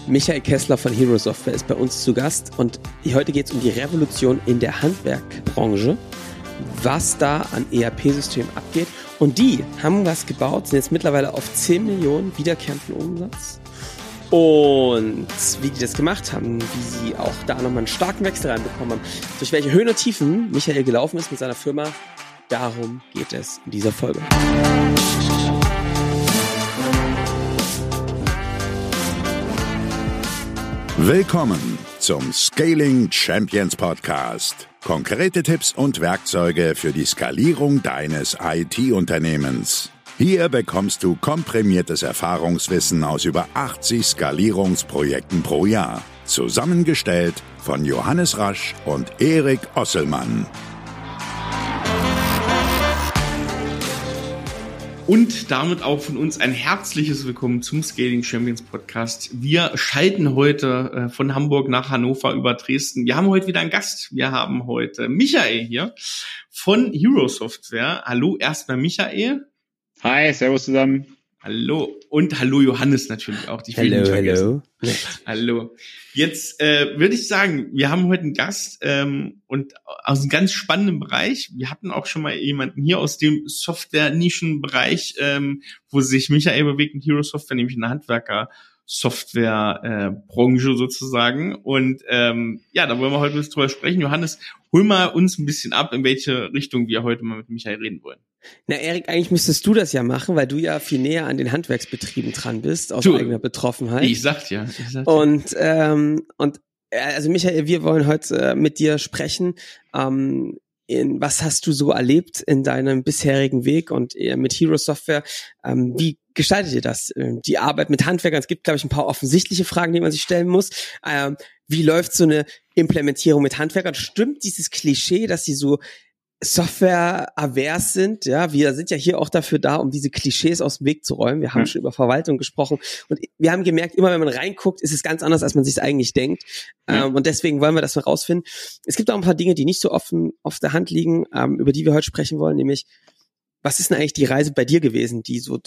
Michael Kessler von Hero Software ist bei uns zu Gast und heute geht es um die Revolution in der Handwerkbranche, was da an ERP-Systemen abgeht. Und die haben was gebaut, sind jetzt mittlerweile auf 10 Millionen wiederkehrenden Umsatz. Und wie die das gemacht haben, wie sie auch da nochmal einen starken Wechsel reinbekommen haben, durch welche Höhen und Tiefen Michael gelaufen ist mit seiner Firma, darum geht es in dieser Folge. Willkommen zum Scaling Champions Podcast. Konkrete Tipps und Werkzeuge für die Skalierung deines IT-Unternehmens. Hier bekommst du komprimiertes Erfahrungswissen aus über 80 Skalierungsprojekten pro Jahr. Zusammengestellt von Johannes Rasch und Erik Osselmann. Und damit auch von uns ein herzliches Willkommen zum Scaling Champions Podcast. Wir schalten heute von Hamburg nach Hannover über Dresden. Wir haben heute wieder einen Gast. Wir haben heute Michael hier von Hero Software. Hallo erstmal Michael. Hi, servus zusammen. Hallo und hallo Johannes natürlich auch. Ich will nicht vergessen. Hallo. Jetzt würde ich sagen, wir haben heute einen Gast und aus einem ganz spannenden Bereich. Wir hatten auch schon mal jemanden hier aus dem Software-Nischenbereich, wo sich Michael bewegt mit Hero Software, nämlich in der Handwerker-Software-Branche sozusagen. Und da wollen wir heute ein bisschen drüber sprechen. Johannes, hol mal uns ein bisschen ab, in welche Richtung wir heute mal mit Michael reden wollen. Na Erik, eigentlich müsstest du das ja machen, weil du ja viel näher an den Handwerksbetrieben dran bist, aus eigener Betroffenheit. Ich sag ja. Und also Michael, wir wollen heute mit dir sprechen. Was hast du so erlebt in deinem bisherigen Weg und mit Hero Software? Wie gestaltet ihr das? Die Arbeit mit Handwerkern? Es gibt, glaube ich, ein paar offensichtliche Fragen, die man sich stellen muss. Wie läuft so eine Implementierung mit Handwerkern? Stimmt dieses Klischee, dass sie so Software-avers sind, ja, wir sind ja hier auch dafür da, um diese Klischees aus dem Weg zu räumen. Wir haben schon über Verwaltung gesprochen und wir haben gemerkt, immer wenn man reinguckt, ist es ganz anders, als man sich eigentlich denkt. Und deswegen wollen wir das mal rausfinden. Es gibt auch ein paar Dinge, die nicht so offen auf der Hand liegen, über die wir heute sprechen wollen, nämlich, was ist denn eigentlich die Reise bei dir gewesen, die so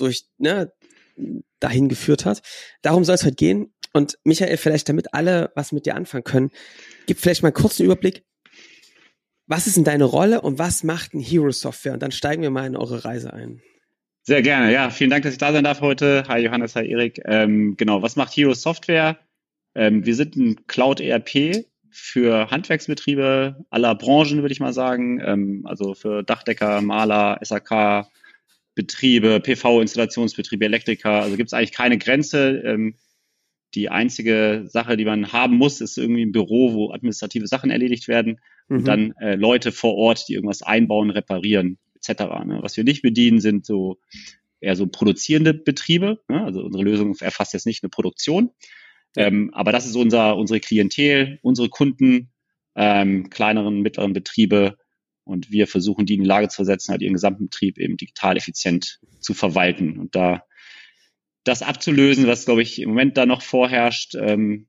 dahin geführt hat? Darum soll es heute gehen. Und Michael, vielleicht damit alle was mit dir anfangen können, gib vielleicht mal einen kurzen Überblick. Was ist denn deine Rolle und was macht ein Hero Software? Und dann steigen wir mal in eure Reise ein. Sehr gerne, ja. Vielen Dank, dass ich da sein darf heute. Hi Johannes, hi Erik. Was macht Hero Software? Wir sind ein Cloud-ERP für Handwerksbetriebe aller Branchen, würde ich mal sagen. Also für Dachdecker, Maler, SAK-Betriebe, PV-Installationsbetriebe, Elektriker. Also gibt es eigentlich keine Grenze. Die einzige Sache, die man haben muss, ist irgendwie ein Büro, wo administrative Sachen erledigt werden und dann Leute vor Ort, die irgendwas einbauen, reparieren etc. Was wir nicht bedienen, sind eher so produzierende Betriebe. Also unsere Lösung erfasst jetzt nicht eine Produktion, aber das ist unsere Klientel, unsere Kunden, kleineren, mittleren Betriebe, und wir versuchen, die in die Lage zu versetzen, halt ihren gesamten Betrieb eben digital effizient zu verwalten und da das abzulösen, was, glaube ich, im Moment da noch vorherrscht. Und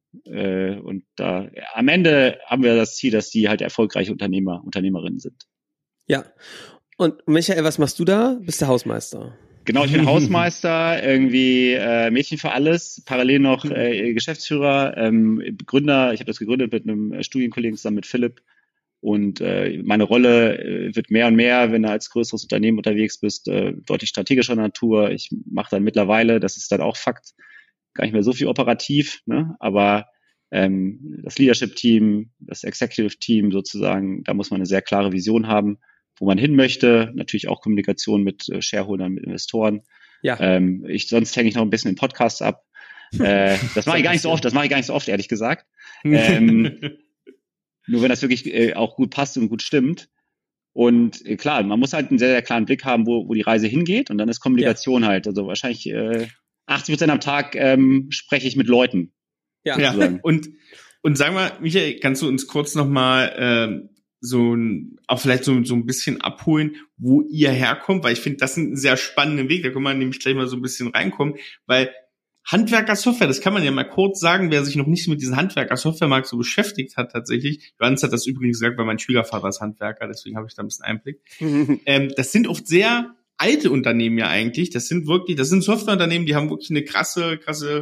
da am Ende haben wir das Ziel, dass die halt erfolgreiche Unternehmerinnen sind. Ja. Und Michael, was machst du da? Bist der Hausmeister? Genau, ich bin Hausmeister, irgendwie Mädchen für alles, parallel noch Geschäftsführer, Gründer. Ich habe das gegründet mit einem Studienkollegen zusammen mit Philipp. Und meine Rolle wird mehr und mehr, wenn du als größeres Unternehmen unterwegs bist, deutlich strategischer Natur. Ich mache dann mittlerweile, das ist dann auch Fakt, gar nicht mehr so viel operativ, ne? Aber das Leadership-Team, das Executive-Team sozusagen, da muss man eine sehr klare Vision haben, wo man hin möchte. Natürlich auch Kommunikation mit Shareholdern, mit Investoren. Ja. Sonst hänge ich noch ein bisschen in Podcasts ab. Das mache ich gar nicht so oft, ehrlich gesagt. Nur wenn das wirklich auch gut passt und gut stimmt. Und klar, man muss halt einen sehr, sehr klaren Blick haben, wo die Reise hingeht. Und dann ist Kommunikation halt. Also wahrscheinlich 80% am Tag spreche ich mit Leuten. Ja. Und sag mal, Michael, kannst du uns kurz nochmal auch vielleicht so ein bisschen abholen, wo ihr herkommt? Weil ich finde, das ist ein sehr spannender Weg. Da können wir nämlich gleich mal so ein bisschen reinkommen. Weil Handwerker-Software, das kann man ja mal kurz sagen, wer sich noch nicht mit diesem Handwerker-Software-Markt so beschäftigt hat tatsächlich. Johannes hat das übrigens gesagt, weil mein Schwiegervater ist Handwerker, deswegen habe ich da ein bisschen Einblick. Das sind oft sehr alte Unternehmen ja eigentlich. Das sind Softwareunternehmen, die haben wirklich eine krasse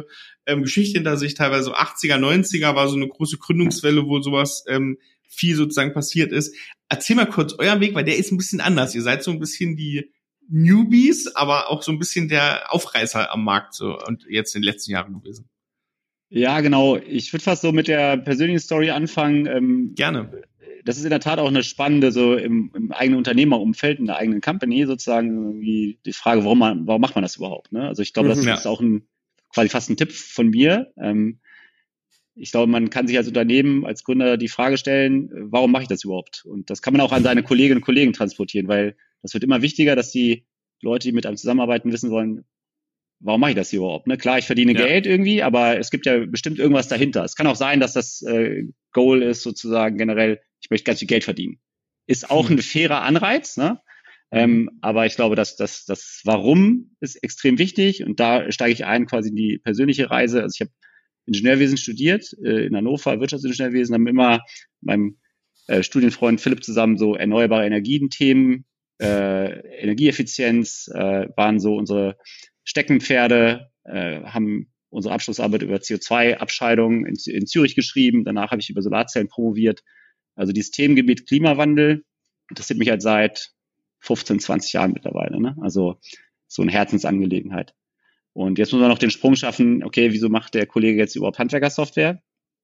Geschichte hinter sich, teilweise so 80er, 90er war so eine große Gründungswelle, wo sowas viel sozusagen passiert ist. Erzähl mal kurz euren Weg, weil der ist ein bisschen anders. Ihr seid so ein bisschen die Newbies, aber auch so ein bisschen der Aufreißer am Markt so und jetzt in den letzten Jahren gewesen. Ja, genau. Ich würde fast so mit der persönlichen Story anfangen. Gerne. Das ist in der Tat auch eine spannende, so im eigenen Unternehmerumfeld, in der eigenen Company sozusagen, irgendwie die Frage, warum macht man das überhaupt? Ne? Also ich glaube, das ist auch quasi fast ein Tipp von mir. Ich glaube, man kann sich als Unternehmen, als Gründer die Frage stellen, warum mache ich das überhaupt? Und das kann man auch an seine Kolleginnen und Kollegen transportieren, weil das wird immer wichtiger, dass die Leute, die mit einem zusammenarbeiten, wissen wollen, warum mache ich das hier überhaupt? Ne? Klar, ich verdiene Geld irgendwie, aber es gibt ja bestimmt irgendwas dahinter. Es kann auch sein, dass das Goal ist sozusagen generell, ich möchte ganz viel Geld verdienen. Ist auch ein fairer Anreiz, ne? Aber ich glaube, dass das Warum ist extrem wichtig und da steige ich ein quasi in die persönliche Reise. Also ich habe Ingenieurwesen studiert, in Hannover, Wirtschaftsingenieurwesen, haben immer mit meinem Studienfreund Philipp zusammen so erneuerbare Energien-Themen, Energieeffizienz waren so unsere Steckenpferde, haben unsere Abschlussarbeit über CO2-Abscheidung in Zürich geschrieben. Danach habe ich über Solarzellen promoviert. Also dieses Themengebiet Klimawandel interessiert mich halt seit 15, 20 Jahren mittlerweile. Ne? Also so eine Herzensangelegenheit. Und jetzt muss man noch den Sprung schaffen, okay, wieso macht der Kollege jetzt überhaupt Handwerkersoftware?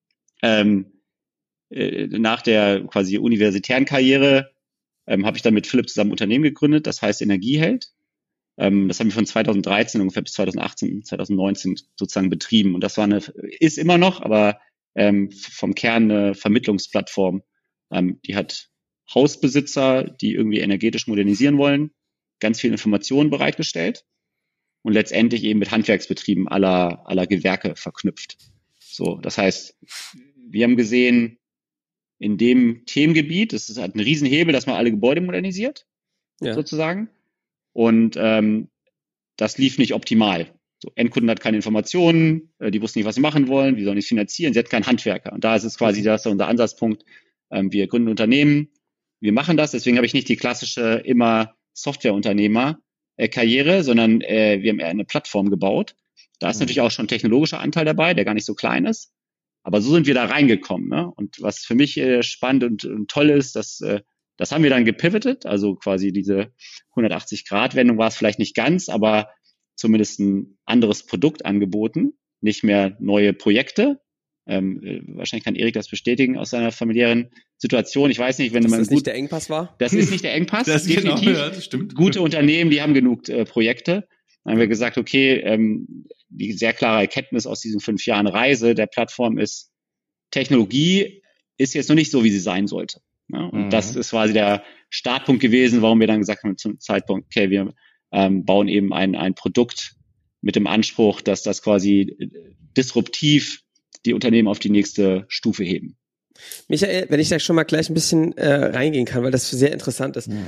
Nach der quasi universitären Karriere habe ich dann mit Philipp zusammen ein Unternehmen gegründet, das heißt Energieheld. Das haben wir von 2013 ungefähr bis 2018, 2019 sozusagen betrieben. Und das war ist immer noch, aber vom Kern eine Vermittlungsplattform. Die hat Hausbesitzer, die irgendwie energetisch modernisieren wollen, ganz viel Informationen bereitgestellt und letztendlich eben mit Handwerksbetrieben aller Gewerke verknüpft. So, das heißt, wir haben gesehen, in dem Themengebiet, das ist halt ein Riesenhebel, dass man alle Gebäude modernisiert, sozusagen. Und das lief nicht optimal. So, Endkunden hat keine Informationen, die wussten nicht, was sie machen wollen, wie sollen die es finanzieren, sie hat keinen Handwerker. Und da ist es quasi das ist unser Ansatzpunkt. Wir gründen Unternehmen, wir machen das, deswegen habe ich nicht die klassische immer Softwareunternehmer-Karriere, sondern wir haben eher eine Plattform gebaut. Da ist natürlich auch schon ein technologischer Anteil dabei, der gar nicht so klein ist. Aber so sind wir da reingekommen. Ne? Und was für mich spannend und toll ist, das haben wir dann gepivotet, also quasi diese 180-Grad-Wendung war es vielleicht nicht ganz, aber zumindest ein anderes Produkt angeboten, nicht mehr neue Projekte. Wahrscheinlich kann Erik das bestätigen aus seiner familiären Situation. Ich weiß nicht, wenn man das nicht der Engpass war. Das ist nicht der Engpass. Das definitiv. Genau, ja, das stimmt. Gute Unternehmen, die haben genug Projekte. Dann haben wir gesagt, okay, die sehr klare Erkenntnis aus diesen 5 Jahren Reise der Plattform ist, Technologie ist jetzt noch nicht so, wie sie sein sollte. Ja? Und das ist quasi der Startpunkt gewesen, warum wir dann gesagt haben zum Zeitpunkt, okay, wir bauen eben ein Produkt mit dem Anspruch, dass das quasi disruptiv die Unternehmen auf die nächste Stufe heben. Michael, wenn ich da schon mal gleich ein bisschen reingehen kann, weil das sehr interessant ist.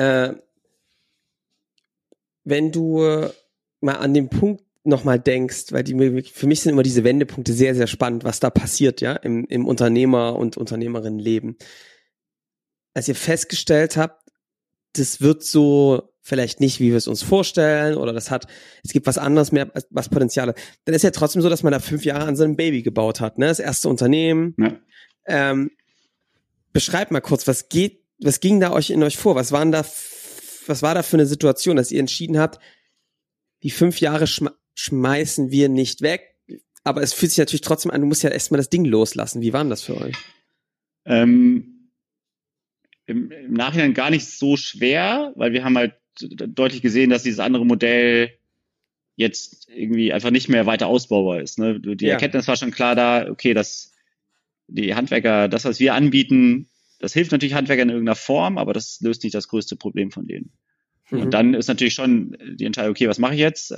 Wenn du mal an den Punkt nochmal denkst, weil für mich sind immer diese Wendepunkte sehr, sehr spannend, was da passiert, ja, im Unternehmer- und Unternehmerinnenleben. Als ihr festgestellt habt, das wird so vielleicht nicht, wie wir es uns vorstellen, oder es gibt was anderes mehr, was Potenzial hat, dann ist ja trotzdem so, dass man da 5 Jahre an seinem Baby gebaut hat, ne, das erste Unternehmen. Ja. Beschreibt mal kurz, was ging da in euch vor? Was war da für eine Situation, dass ihr entschieden habt, die 5 Jahre schmeißen wir nicht weg, aber es fühlt sich natürlich trotzdem an, du musst ja erstmal das Ding loslassen. Wie war denn das für euch? Im Nachhinein gar nicht so schwer, weil wir haben halt deutlich gesehen, dass dieses andere Modell jetzt irgendwie einfach nicht mehr weiter ausbaubar ist. Ne? Die Erkenntnis war schon klar da, okay, dass die Handwerker, das, was wir anbieten, das hilft natürlich Handwerkern in irgendeiner Form, aber das löst nicht das größte Problem von denen. Und dann ist natürlich schon die Entscheidung, okay, was mache ich jetzt?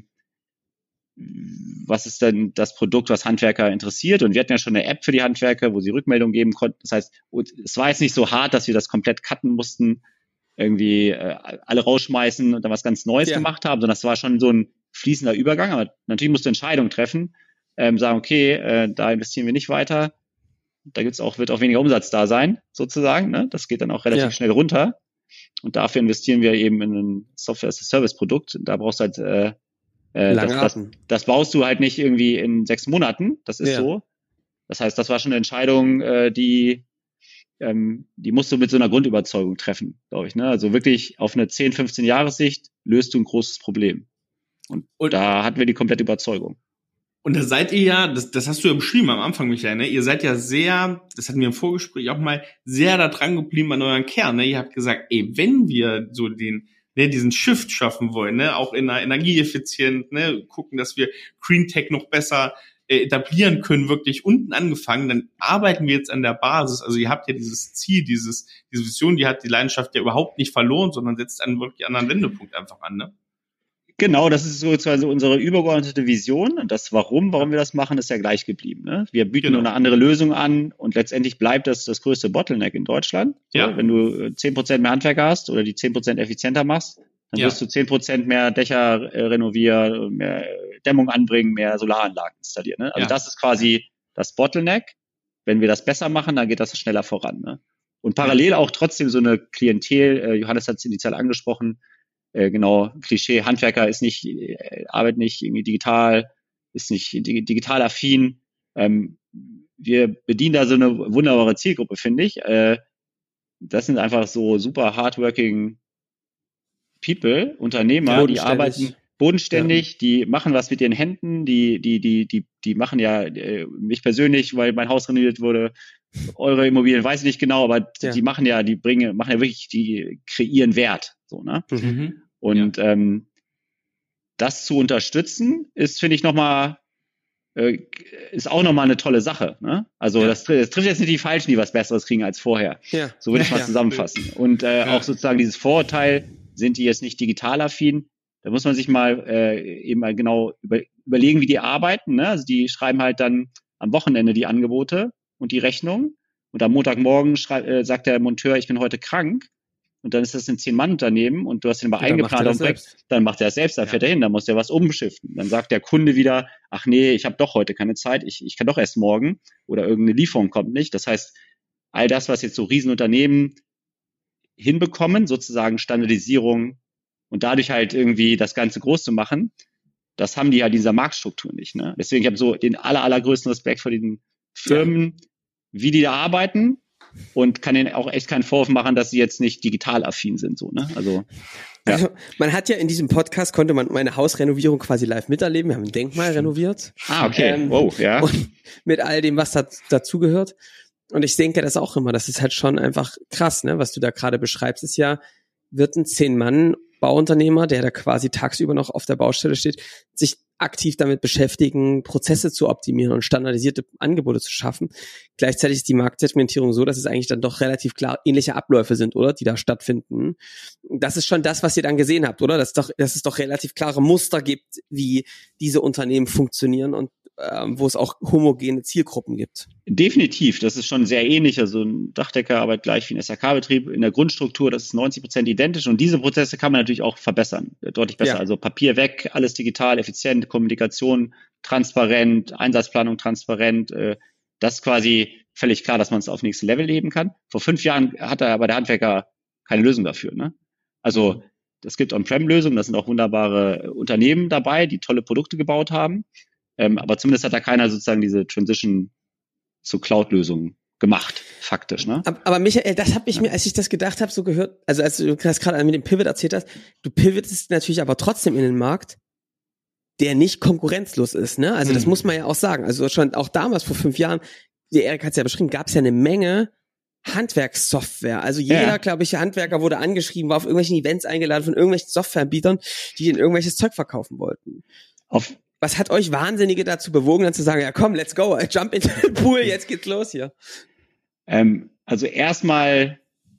Was ist denn das Produkt, was Handwerker interessiert? Und wir hatten ja schon eine App für die Handwerker, wo sie Rückmeldungen geben konnten. Das heißt, es war jetzt nicht so hart, dass wir das komplett cutten mussten, irgendwie alle rausschmeißen und dann was ganz Neues gemacht haben, sondern das war schon so ein fließender Übergang. Aber natürlich musst du Entscheidungen treffen, sagen, okay, da investieren wir nicht weiter. Da wird auch weniger Umsatz da sein, sozusagen. Ne? Das geht dann auch relativ schnell runter. Und dafür investieren wir eben in ein Software-as-a-Service-Produkt. Da brauchst du halt Das baust du halt nicht irgendwie in 6 Monaten. Das ist so. Das heißt, das war schon eine Entscheidung, die musst du mit so einer Grundüberzeugung treffen, glaube ich. Ne? Also wirklich auf eine 10, 15 Jahressicht löst du ein großes Problem. Und da hatten wir die komplette Überzeugung. Und da seid ihr ja, das hast du ja beschrieben am Anfang, Michael, ne? Ihr seid ja sehr, das hatten wir im Vorgespräch auch mal, sehr da dran geblieben an euren Kern, ne? Ihr habt gesagt, wenn wir so diesen Shift schaffen wollen, ne? Auch in der Energieeffizienz, ne? Gucken, dass wir Green Tech noch besser etablieren können, wirklich unten angefangen, dann arbeiten wir jetzt an der Basis. Also ihr habt ja dieses Ziel, diese Vision, die hat die Leidenschaft ja überhaupt nicht verloren, sondern setzt einen wirklich anderen Wendepunkt einfach an, ne? Genau, das ist sozusagen unsere übergeordnete Vision, und das warum wir das machen, ist ja gleich geblieben. Ne? Wir bieten nur eine andere Lösung an, und letztendlich bleibt das größte Bottleneck in Deutschland. So, wenn du 10% mehr Handwerker hast oder die 10% effizienter machst, dann wirst du 10% mehr Dächer renovieren, mehr Dämmung anbringen, mehr Solaranlagen installieren. Ne? Also das ist quasi das Bottleneck. Wenn wir das besser machen, dann geht das schneller voran. Ne? Und parallel auch trotzdem so eine Klientel, Johannes hat es initial angesprochen, genau, Klischee, Handwerker arbeitet nicht irgendwie digital, ist nicht digital affin. Wir bedienen da so eine wunderbare Zielgruppe, finde ich. Das sind einfach so super hardworking People, Unternehmer, die arbeiten bodenständig, die machen was mit ihren Händen, die machen ja, mich persönlich, weil mein Haus renoviert wurde, eure Immobilien weiß ich nicht genau, aber die machen ja wirklich, die kreieren Wert, so, ne? Mhm. Und das zu unterstützen ist, finde ich, ist auch nochmal eine tolle Sache, ne? Also das trifft jetzt nicht die Falschen, die was Besseres kriegen als vorher. Ja. So würde ich mal zusammenfassen. Und auch sozusagen dieses Vorurteil, sind die jetzt nicht digital affin? Da muss man sich mal eben mal genau überlegen, wie die arbeiten, ne? Also die schreiben halt dann am Wochenende die Angebote und die Rechnung, und am Montagmorgen sagt der Monteur, ich bin heute krank. Und dann ist das ein 10-Mann-Unternehmen, und du hast den aber eingeplant auf Projekt, dann macht er das selbst, dann fährt er hin, dann muss er was umschiften. Dann sagt der Kunde wieder, ach nee, ich habe doch heute keine Zeit, ich kann doch erst morgen, oder irgendeine Lieferung kommt nicht. Das heißt, all das, was jetzt so Riesenunternehmen hinbekommen, sozusagen Standardisierung und dadurch halt irgendwie das Ganze groß zu machen, das haben die ja dieser Marktstruktur nicht. Ne? Deswegen, ich habe so den allergrößten Respekt vor den Firmen, wie die da arbeiten, und kann denen auch echt keinen Vorwurf machen, dass sie jetzt nicht digital affin sind, so, ne? Also man hat ja in diesem Podcast, konnte man meine Hausrenovierung quasi live miterleben. Wir haben ein Denkmal renoviert. Okay. Wow, ja. Und mit all dem, was dazugehört. Und ich denke das auch immer, das ist halt schon einfach krass, ne? Was du da gerade beschreibst, ist ja, wird ein 10-Mann-Bauunternehmer, der da quasi tagsüber noch auf der Baustelle steht, sich aktiv damit beschäftigen, Prozesse zu optimieren und standardisierte Angebote zu schaffen. Gleichzeitig ist die Marktsegmentierung so, dass es eigentlich dann doch relativ klar ähnliche Abläufe sind, oder? Die da stattfinden. Das ist schon das, was ihr dann gesehen habt, oder? Dass es doch relativ klare Muster gibt, wie diese Unternehmen funktionieren und wo es auch homogene Zielgruppen gibt. Definitiv, das ist schon sehr ähnlich. Also ein Dachdecker arbeitet gleich wie ein SHK-Betrieb. In der Grundstruktur, das ist 90% identisch, und diese Prozesse kann man natürlich auch verbessern, deutlich besser. Ja. Also Papier weg, alles digital, effizient, Kommunikation transparent, Einsatzplanung transparent. Das ist quasi völlig klar, dass man es auf nächstes Level heben kann. Vor 5 Jahren hat aber der Handwerker keine Lösung dafür, ne? Also es gibt On-Prem-Lösungen, das sind auch wunderbare Unternehmen dabei, die tolle Produkte gebaut haben. Aber zumindest hat da keiner sozusagen diese Transition zu Cloud-Lösungen gemacht, faktisch, ne? Aber Michael, das habe ich mir, als ich das gedacht habe, so gehört, also als du das gerade mit dem Pivot erzählt hast, du pivotest natürlich aber trotzdem in den Markt, der nicht konkurrenzlos ist, ne? Also das muss man ja auch sagen. Also schon auch damals vor 5 Jahren, wie Erik hat es ja beschrieben, gab es ja eine Menge Handwerkssoftware. Also jeder, glaube ich, Handwerker wurde angeschrieben, war auf irgendwelchen Events eingeladen von irgendwelchen Softwareanbietern, die ihnen irgendwelches Zeug verkaufen wollten. Was hat euch Wahnsinnige dazu bewogen, dann zu sagen, ja komm, let's go, jump into the pool, jetzt geht's los hier? Also erstmal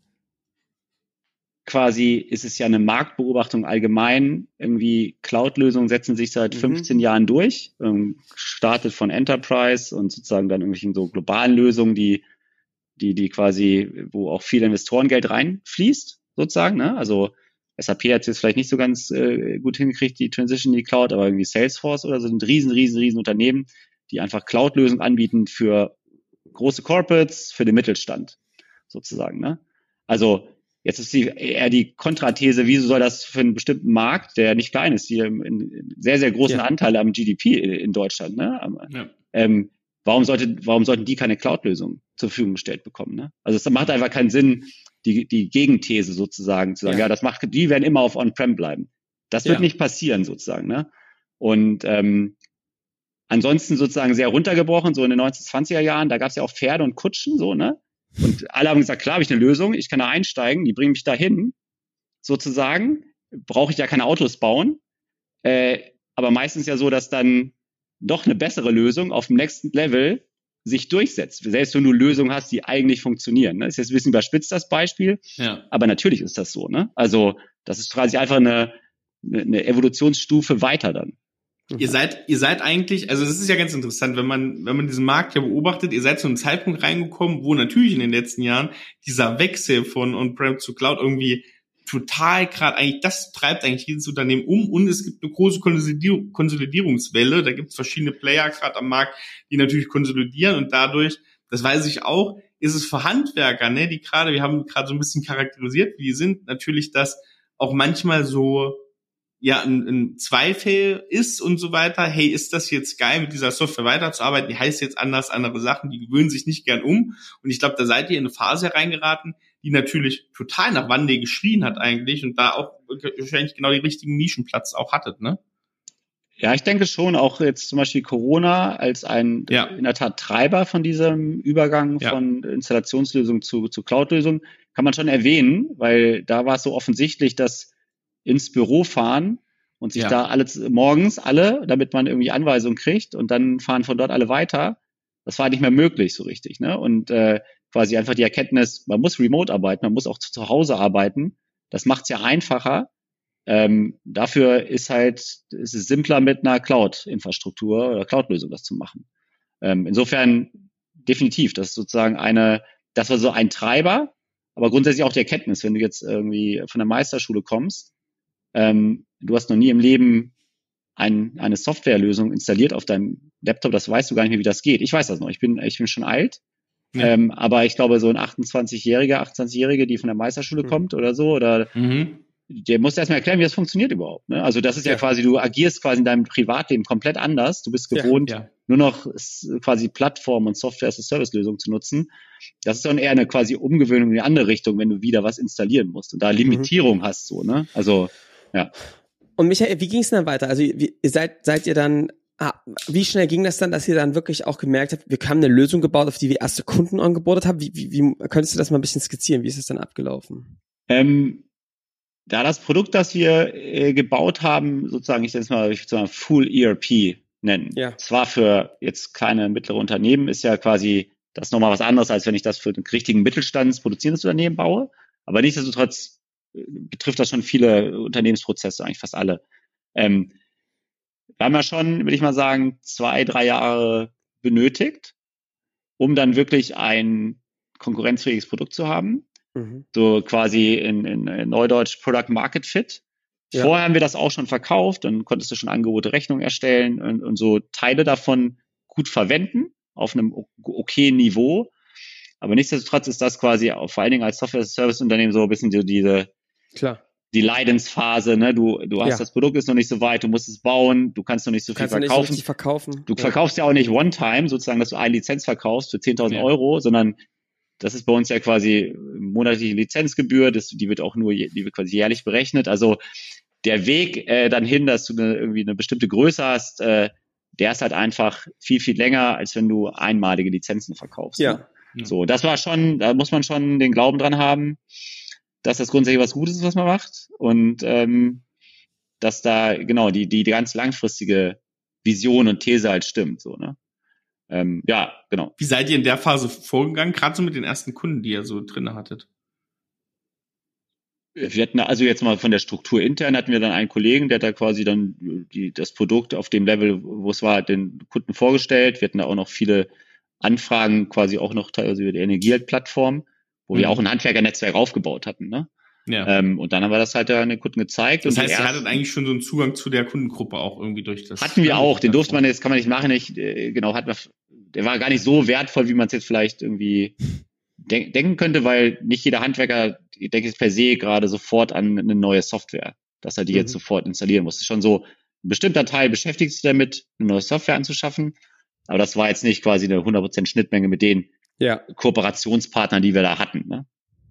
quasi ist es ja eine Marktbeobachtung allgemein. Irgendwie Cloud-Lösungen setzen sich seit 15 Jahren durch, startet von Enterprise und sozusagen dann irgendwelchen so globalen Lösungen, die quasi, wo auch viel Investorengeld reinfließt, sozusagen, ne? Also SAP hat jetzt vielleicht nicht so ganz gut hingekriegt, die Transition in die Cloud, aber irgendwie Salesforce oder so sind riesen Unternehmen, die einfach Cloud-Lösungen anbieten für große Corporates, für den Mittelstand, sozusagen, ne? Also Jetzt ist eher die Kontrathese, wieso soll das für einen bestimmten Markt, der nicht klein ist, hier einen sehr, sehr großen Anteil am GDP in Deutschland, ne? Warum sollten die keine Cloud-Lösung zur Verfügung gestellt bekommen, ne? Also es macht einfach keinen Sinn, die Gegenthese sozusagen zu sagen, die werden immer auf On-Prem bleiben. Das wird nicht passieren sozusagen, ne? Und ansonsten sozusagen sehr runtergebrochen, so in den 1920er Jahren, da gab es ja auch Pferde und Kutschen, so, ne? Und alle haben gesagt, klar, habe ich eine Lösung, ich kann da einsteigen, die bringen mich dahin, sozusagen, brauche ich ja keine Autos bauen, aber meistens ja so, dass dann doch eine bessere Lösung auf dem nächsten Level sich durchsetzt, selbst wenn du Lösungen hast, die eigentlich funktionieren. Ne? Ist jetzt ein bisschen überspitzt, das Beispiel, aber natürlich ist das so. Ne? Also das ist quasi einfach eine Evolutionsstufe weiter dann. Ihr seid eigentlich, also das ist ja ganz interessant, wenn man diesen Markt ja beobachtet, ihr seid zu einem Zeitpunkt reingekommen, wo natürlich in den letzten Jahren dieser Wechsel von On-Prem zu Cloud irgendwie total gerade eigentlich, das treibt eigentlich jedes Unternehmen um und es gibt eine große Konsolidierungswelle, da gibt es verschiedene Player gerade am Markt, die natürlich konsolidieren und dadurch, das weiß ich auch, ist es für Handwerker, ne, die gerade, wir haben gerade so ein bisschen charakterisiert, wie die sind, natürlich, dass auch manchmal so ein Zweifel ist und so weiter, hey, ist das jetzt geil, mit dieser Software weiterzuarbeiten, die heißt jetzt anders, andere Sachen, die gewöhnen sich nicht gern um und ich glaube, da seid ihr in eine Phase reingeraten, die natürlich total nach Wandel geschrien hat eigentlich und da auch wahrscheinlich genau den richtigen Nischenplatz auch hattet, ne? Ja, ich denke schon, auch jetzt zum Beispiel Corona als in der Tat Treiber von diesem Übergang von Installationslösung zu Cloud-Lösung kann man schon erwähnen, weil da war es so offensichtlich, dass ins Büro fahren und sich da morgens alle, damit man irgendwie Anweisungen kriegt und dann fahren von dort alle weiter. Das war nicht mehr möglich so richtig, ne? Und quasi einfach die Erkenntnis, man muss remote arbeiten, man muss auch zu Hause arbeiten. Das macht's ja einfacher. Dafür ist es simpler mit einer Cloud-Infrastruktur oder Cloud-Lösung das zu machen. Insofern definitiv, das ist sozusagen das war so ein Treiber, aber grundsätzlich auch die Erkenntnis, wenn du jetzt irgendwie von der Meisterschule kommst, du hast noch nie im Leben eine Softwarelösung installiert auf deinem Laptop, das weißt du gar nicht mehr, wie das geht. Ich weiß das noch, ich bin schon alt, aber ich glaube, so ein 28-Jährige, die von der Meisterschule kommt oder so, der muss erstmal erklären, wie das funktioniert überhaupt. Ne? Also das ist ja quasi, du agierst quasi in deinem Privatleben komplett anders. Du bist gewohnt, nur noch quasi Plattform und Software-as-a-Service-Lösung zu nutzen. Das ist dann eher eine quasi Umgewöhnung in die andere Richtung, wenn du wieder was installieren musst und da Limitierung hast, so, ne? Also, ja. Und Michael, wie ging es denn dann weiter? Also seid ihr dann, wie schnell ging das dann, dass ihr dann wirklich auch gemerkt habt, wir haben eine Lösung gebaut, auf die wir erste Kunden angeboten haben? Wie könntest du das mal ein bisschen skizzieren? Wie ist es dann abgelaufen? Da das Produkt, das wir gebaut haben, sozusagen, ich würde mal Full ERP nennen. Ja. Zwar für jetzt kleine, mittlere Unternehmen ist ja quasi das nochmal was anderes, als wenn ich das für einen richtigen produzierendes Unternehmen baue. Aber nichtsdestotrotz betrifft das schon viele Unternehmensprozesse, eigentlich fast alle. Wir haben ja schon, würde ich mal sagen, 2-3 Jahre benötigt, um dann wirklich ein konkurrenzfähiges Produkt zu haben. So quasi in Neudeutsch Product Market Fit. Ja. Vorher haben wir das auch schon verkauft, dann konntest du schon Angebote, Rechnung erstellen und so Teile davon gut verwenden auf einem okayen Niveau. Aber nichtsdestotrotz ist das quasi auch vor allen Dingen als Software-Service-Unternehmen so ein bisschen die Leidensphase, ne? Du hast das Produkt ist noch nicht so weit, du musst es bauen, du kannst noch nicht so viel verkaufen. Du verkaufst ja auch nicht One-Time, sozusagen, dass du eine Lizenz verkaufst für 10.000 Euro, sondern das ist bei uns ja quasi monatliche Lizenzgebühr, die wird quasi jährlich berechnet. Also der Weg dann hin, dass du irgendwie eine bestimmte Größe hast, der ist halt einfach viel, viel länger, als wenn du einmalige Lizenzen verkaufst. Ja. Ne? So, das war schon, da muss man schon den Glauben dran haben, dass das grundsätzlich was Gutes ist, was man macht. Und dass da genau die ganz langfristige Vision und These halt stimmt. So, ne? Ja, genau. Wie seid ihr in der Phase vorgegangen, gerade so mit den ersten Kunden, die ihr so drin hattet? Wir hatten also jetzt mal von der Struktur intern hatten wir dann einen Kollegen, der hat da quasi dann das Produkt auf dem Level, wo es war, den Kunden vorgestellt. Wir hatten da auch noch viele Anfragen, quasi auch noch teilweise über die Energieplattform, wo wir auch ein Handwerkernetzwerk aufgebaut hatten, ne? Ja. Und dann haben wir das halt an den Kunden gezeigt. Das heißt, ihr hattet eigentlich schon so einen Zugang zu der Kundengruppe auch irgendwie durch das. Hatten wir auch, den durfte man jetzt, kann man nicht machen, der war gar nicht so wertvoll, wie man es jetzt vielleicht irgendwie denken könnte, weil nicht jeder Handwerker denke ich per se gerade sofort an eine neue Software, dass er die jetzt sofort installieren muss. Das ist schon so, ein bestimmter Teil beschäftigt sich damit, eine neue Software anzuschaffen. Aber das war jetzt nicht quasi eine 100% Schnittmenge mit den Kooperationspartnern, die wir da hatten. Ne?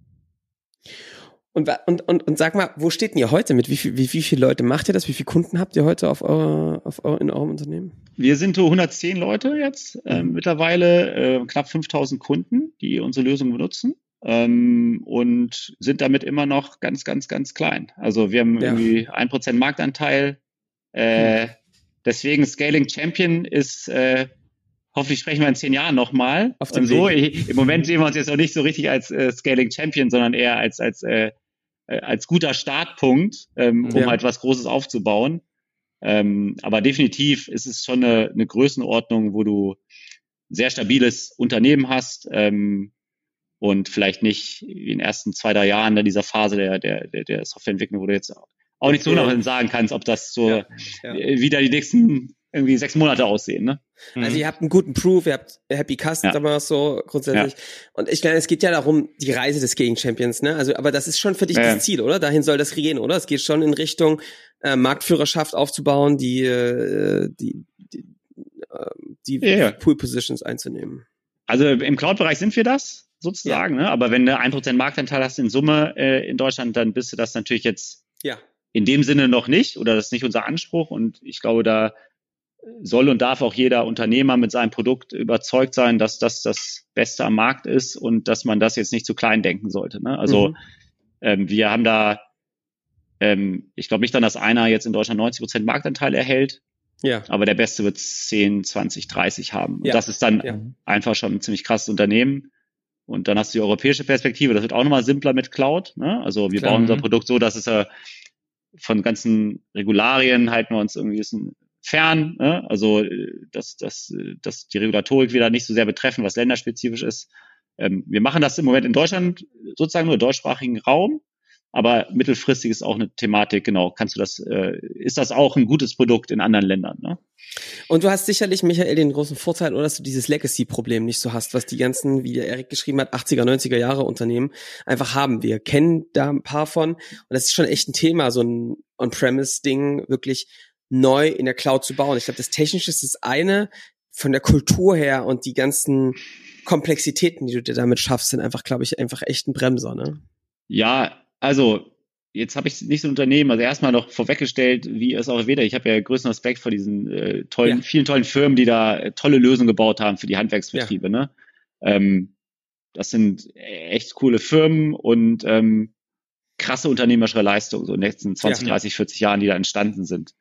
Und sag mal, wo steht denn ihr heute mit? Wie viele Leute macht ihr das? Wie viele Kunden habt ihr heute in eurem Unternehmen? Wir sind so 110 Leute jetzt mittlerweile, knapp 5000 Kunden, die unsere Lösung benutzen. Und sind damit immer noch ganz, ganz, ganz klein. Also wir haben irgendwie 1% Marktanteil. Deswegen Scaling Champion ist, hoffentlich sprechen wir in 10 Jahren nochmal. Und so, im Moment sehen wir uns jetzt noch nicht so richtig als Scaling Champion, sondern eher als guter Startpunkt, um halt was Großes aufzubauen. Aber definitiv ist es schon eine Größenordnung, wo du sehr stabiles Unternehmen hast, und vielleicht nicht in den ersten 2-3 Jahren in dieser Phase der Softwareentwicklung, wo du jetzt auch nicht so genau sagen kannst, ob das so wieder die nächsten irgendwie 6 Monate aussehen, ne? Also ihr habt einen guten Proof, ihr habt Happy Customers so grundsätzlich. Und ich glaube, es geht ja darum, die Reise des Scaling Champions, ne? Also, aber das ist schon für dich das Ziel, oder? Dahin soll das gehen, oder? Es geht schon in Richtung Marktführerschaft aufzubauen, die Pool Positions einzunehmen. Also im Cloud-Bereich sind wir das sozusagen, ne? Aber wenn du 1% Marktanteil hast in Summe in Deutschland, dann bist du das natürlich jetzt in dem Sinne noch nicht, oder das ist nicht unser Anspruch. Und ich glaube, da soll und darf auch jeder Unternehmer mit seinem Produkt überzeugt sein, dass das das Beste am Markt ist und dass man das jetzt nicht zu klein denken sollte. Ne? Also wir haben da, ich glaube nicht dann, dass einer jetzt in Deutschland 90% Marktanteil erhält, aber der Beste wird 10, 20, 30 haben. Und das ist dann einfach schon ein ziemlich krasses Unternehmen. Und dann hast du die europäische Perspektive, das wird auch nochmal simpler mit Cloud. Ne? Also wir bauen unser Produkt so, dass es von ganzen Regularien halten wir uns irgendwie ein bisschen fern, ne? Also dass die Regulatorik wieder nicht so sehr betreffen, was länderspezifisch ist. Wir machen das im Moment in Deutschland sozusagen nur im deutschsprachigen Raum, aber mittelfristig ist auch eine Thematik, genau, ist das auch ein gutes Produkt in anderen Ländern, ne? Und du hast sicherlich, Michael, den großen Vorteil, oder dass du dieses Legacy-Problem nicht so hast, was die ganzen, wie der Erik geschrieben hat, 80er, 90er Jahre Unternehmen einfach haben. Wir kennen da ein paar von, und das ist schon echt ein Thema, so ein On-Premise-Ding wirklich neu in der Cloud zu bauen. Ich glaube, das Technische ist das eine, von der Kultur her und die ganzen Komplexitäten, die du dir damit schaffst, sind einfach, glaube ich, einfach echt ein Bremser, ne? Ja, also jetzt habe ich nicht so ein Unternehmen, also erstmal noch vorweggestellt, wie es auch wieder, ich habe ja größten Respekt vor diesen vielen tollen Firmen, die da tolle Lösungen gebaut haben für die Handwerksbetriebe. Ne? Das sind echt coole Firmen und krasse unternehmerische Leistungen, so in den letzten 20, 30, 40 Jahren, die da entstanden sind.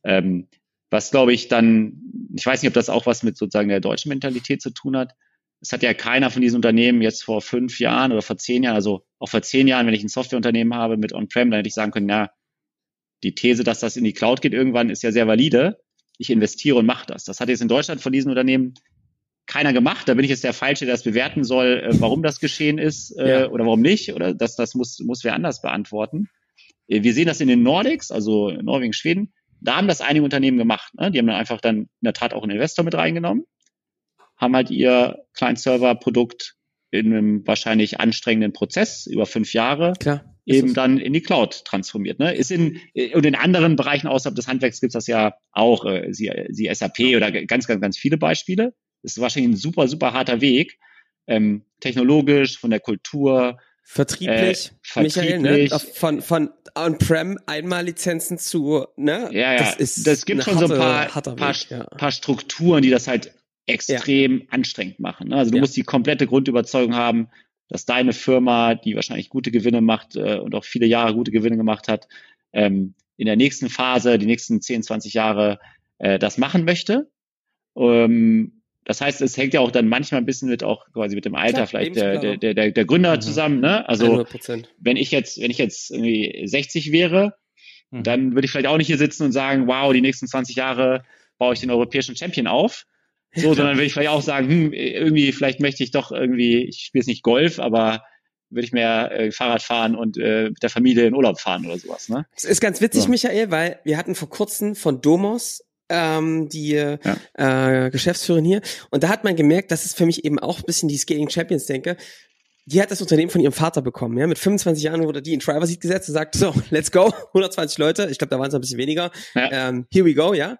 Was glaube ich dann, ich weiß nicht, ob das auch was mit sozusagen der deutschen Mentalität zu tun hat. Es hat ja keiner von diesen Unternehmen jetzt vor 5 Jahren oder vor 10 Jahren, also auch vor 10 Jahren, wenn ich ein Softwareunternehmen habe mit On-Prem, dann hätte ich sagen können, ja, die These, dass das in die Cloud geht irgendwann, ist ja sehr valide. Ich investiere und mache das. Das hat jetzt in Deutschland von diesen Unternehmen keiner gemacht. Da bin ich jetzt der Falsche, der das bewerten soll, warum das geschehen ist oder warum nicht. Oder das muss wer anders beantworten. Wir sehen das in den Nordics, also Norwegen, Schweden. Da haben das einige Unternehmen gemacht. Ne? Die haben dann einfach dann in der Tat auch einen Investor mit reingenommen, haben halt ihr Client-Server-Produkt in einem wahrscheinlich anstrengenden Prozess über 5 Jahre eben dann in die Cloud transformiert. Ne? Und in anderen Bereichen außerhalb des Handwerks gibt es das ja auch, sie SAP oder ganz, ganz, ganz viele Beispiele. Das ist wahrscheinlich ein super, super harter Weg, technologisch, von der Kultur, vertrieblich, Michael, ne? Von On-Prem einmal Lizenzen zu, ne? Ja, das gibt schon so ein paar Strukturen, die das halt extrem anstrengend machen. Ne? Also du musst die komplette Grundüberzeugung haben, dass deine Firma, die wahrscheinlich gute Gewinne macht und auch viele Jahre gute Gewinne gemacht hat, in der nächsten Phase, die nächsten 10, 20 Jahre das machen möchte. Das heißt, es hängt ja auch dann manchmal ein bisschen auch quasi mit dem Alter vielleicht der Gründer zusammen. Ne? Also 100%. Wenn ich jetzt irgendwie 60 wäre, dann würde ich vielleicht auch nicht hier sitzen und sagen, wow, die nächsten 20 Jahre baue ich den europäischen Champion auf. So, sondern würde ich vielleicht auch sagen, irgendwie, vielleicht möchte ich doch irgendwie, ich spiele jetzt nicht Golf, aber würde ich mehr Fahrrad fahren und mit der Familie in Urlaub fahren oder sowas. Ne? Das ist ganz witzig, Michael, weil wir hatten vor kurzem von Domos die Geschäftsführerin hier, und da hat man gemerkt, das ist für mich eben auch ein bisschen die Scaling Champions denke. die hat das Unternehmen von ihrem Vater bekommen. Ja, mit 25 Jahren wurde die in Driver Seat gesetzt und sagt, so, let's go, 120 Leute. Ich glaube, da waren es ein bisschen weniger. Ja. Here we go, ja.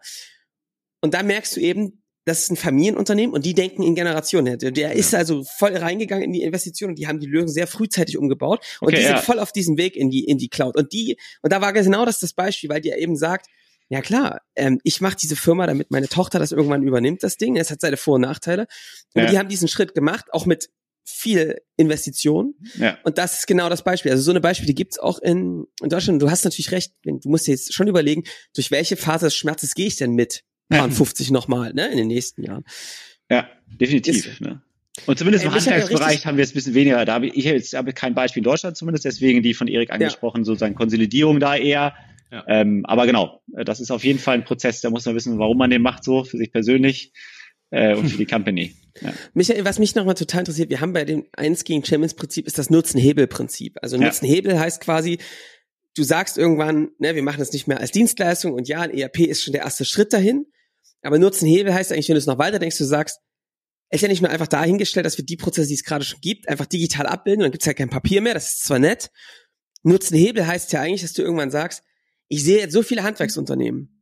Und da merkst du eben, das ist ein Familienunternehmen und die denken in Generationen. Der ist also voll reingegangen in die Investition und die haben die Lösung sehr frühzeitig umgebaut und die sind voll auf diesem Weg in die Cloud. Und da war genau das Beispiel, weil die eben sagt, ja klar, ich mache diese Firma, damit meine Tochter das irgendwann übernimmt, das Ding. Es hat seine Vor- und Nachteile. Und die haben diesen Schritt gemacht, auch mit viel Investition. Ja. Und das ist genau das Beispiel. Also so eine Beispiele gibt's auch in Deutschland. Du hast natürlich recht, du musst dir jetzt schon überlegen, durch welche Phase des Schmerzes gehe ich denn mit 50 nochmal, ne, in den nächsten Jahren. Ja, definitiv. Ne? Und zumindest im Handwerksbereich haben wir es ein bisschen weniger. Da habe ich kein Beispiel in Deutschland zumindest, deswegen die von Erik angesprochen, sozusagen Konsolidierung da eher. Ja. Aber genau, das ist auf jeden Fall ein Prozess, da muss man wissen, warum man den macht, so für sich persönlich und für die Company. Ja. Michael, was mich nochmal total interessiert, wir haben bei dem 1 gegen Champions Prinzip ist das Nutzen-Hebel-Prinzip. Also Nutzen-Hebel heißt quasi, du sagst irgendwann, ne, wir machen das nicht mehr als Dienstleistung und ja, ein ERP ist schon der erste Schritt dahin. Aber Nutzen-Hebel heißt eigentlich, wenn du es noch weiter denkst, du sagst, es ist ja nicht nur einfach dahingestellt, dass wir die Prozesse, die es gerade schon gibt, einfach digital abbilden und dann gibt's halt kein Papier mehr, das ist zwar nett. Nutzen-Hebel heißt ja eigentlich, dass du irgendwann sagst, ich sehe jetzt so viele Handwerksunternehmen.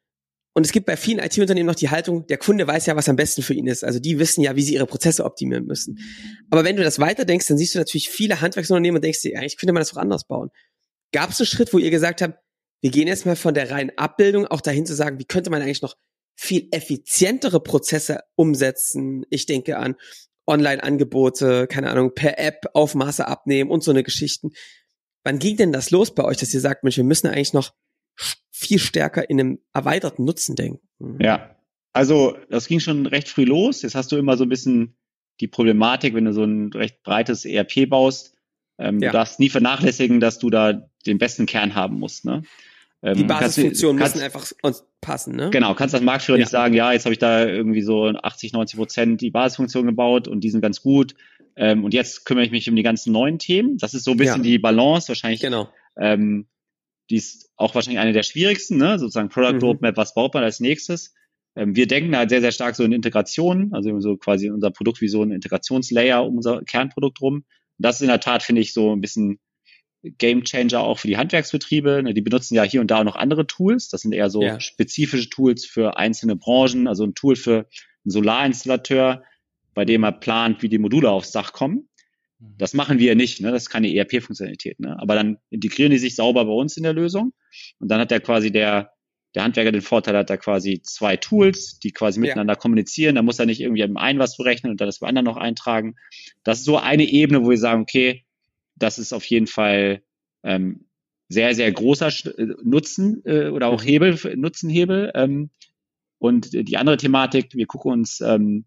Und es gibt bei vielen IT-Unternehmen noch die Haltung, der Kunde weiß ja, was am besten für ihn ist. Also die wissen ja, wie sie ihre Prozesse optimieren müssen. Aber wenn du das weiterdenkst, dann siehst du natürlich viele Handwerksunternehmen und denkst dir, eigentlich könnte man das auch anders bauen. Gab es einen Schritt, wo ihr gesagt habt, wir gehen jetzt mal von der reinen Abbildung auch dahin zu sagen, wie könnte man eigentlich noch viel effizientere Prozesse umsetzen? Ich denke an Online-Angebote, keine Ahnung, per App Aufmaße abnehmen und so eine Geschichten. Wann ging denn das los bei euch, dass ihr sagt, Mensch, wir müssen eigentlich noch viel stärker in einem erweiterten Nutzen denken? Ja, also das ging schon recht früh los. Jetzt hast du immer so ein bisschen die Problematik, wenn du so ein recht breites ERP baust. Du darfst nie vernachlässigen, dass du da den besten Kern haben musst. Ne? Die Basisfunktionen müssen einfach passen. Ne? Genau, kannst als Marktführer nicht sagen, ja, jetzt habe ich da irgendwie so 80-90% die Basisfunktion gebaut und die sind ganz gut. Und jetzt kümmere ich mich um die ganzen neuen Themen. Das ist so ein bisschen die Balance wahrscheinlich. Genau. Die ist auch wahrscheinlich eine der schwierigsten, ne? Sozusagen Product Roadmap, was baut man als nächstes? Wir denken halt sehr, sehr stark so in Integration, also so quasi unser Produkt wie so ein Integrationslayer um unser Kernprodukt rum. Das ist in der Tat, finde ich, so ein bisschen Game Changer auch für die Handwerksbetriebe. Die benutzen ja hier und da auch noch andere Tools. Das sind eher so spezifische Tools für einzelne Branchen, also ein Tool für einen Solarinstallateur, bei dem er plant, wie die Module aufs Dach kommen. Das machen wir nicht, ne? Das ist keine ERP-Funktionalität, ne? Aber dann integrieren die sich sauber bei uns in der Lösung und dann hat der quasi der Handwerker den Vorteil, hat er quasi 2 Tools, die quasi miteinander kommunizieren. Da muss er nicht irgendwie im einen was berechnen und dann das beim anderen noch eintragen. Das ist so eine Ebene, wo wir sagen, okay, das ist auf jeden Fall sehr, sehr großer Nutzen oder auch Nutzenhebel. Und die andere Thematik, wir gucken uns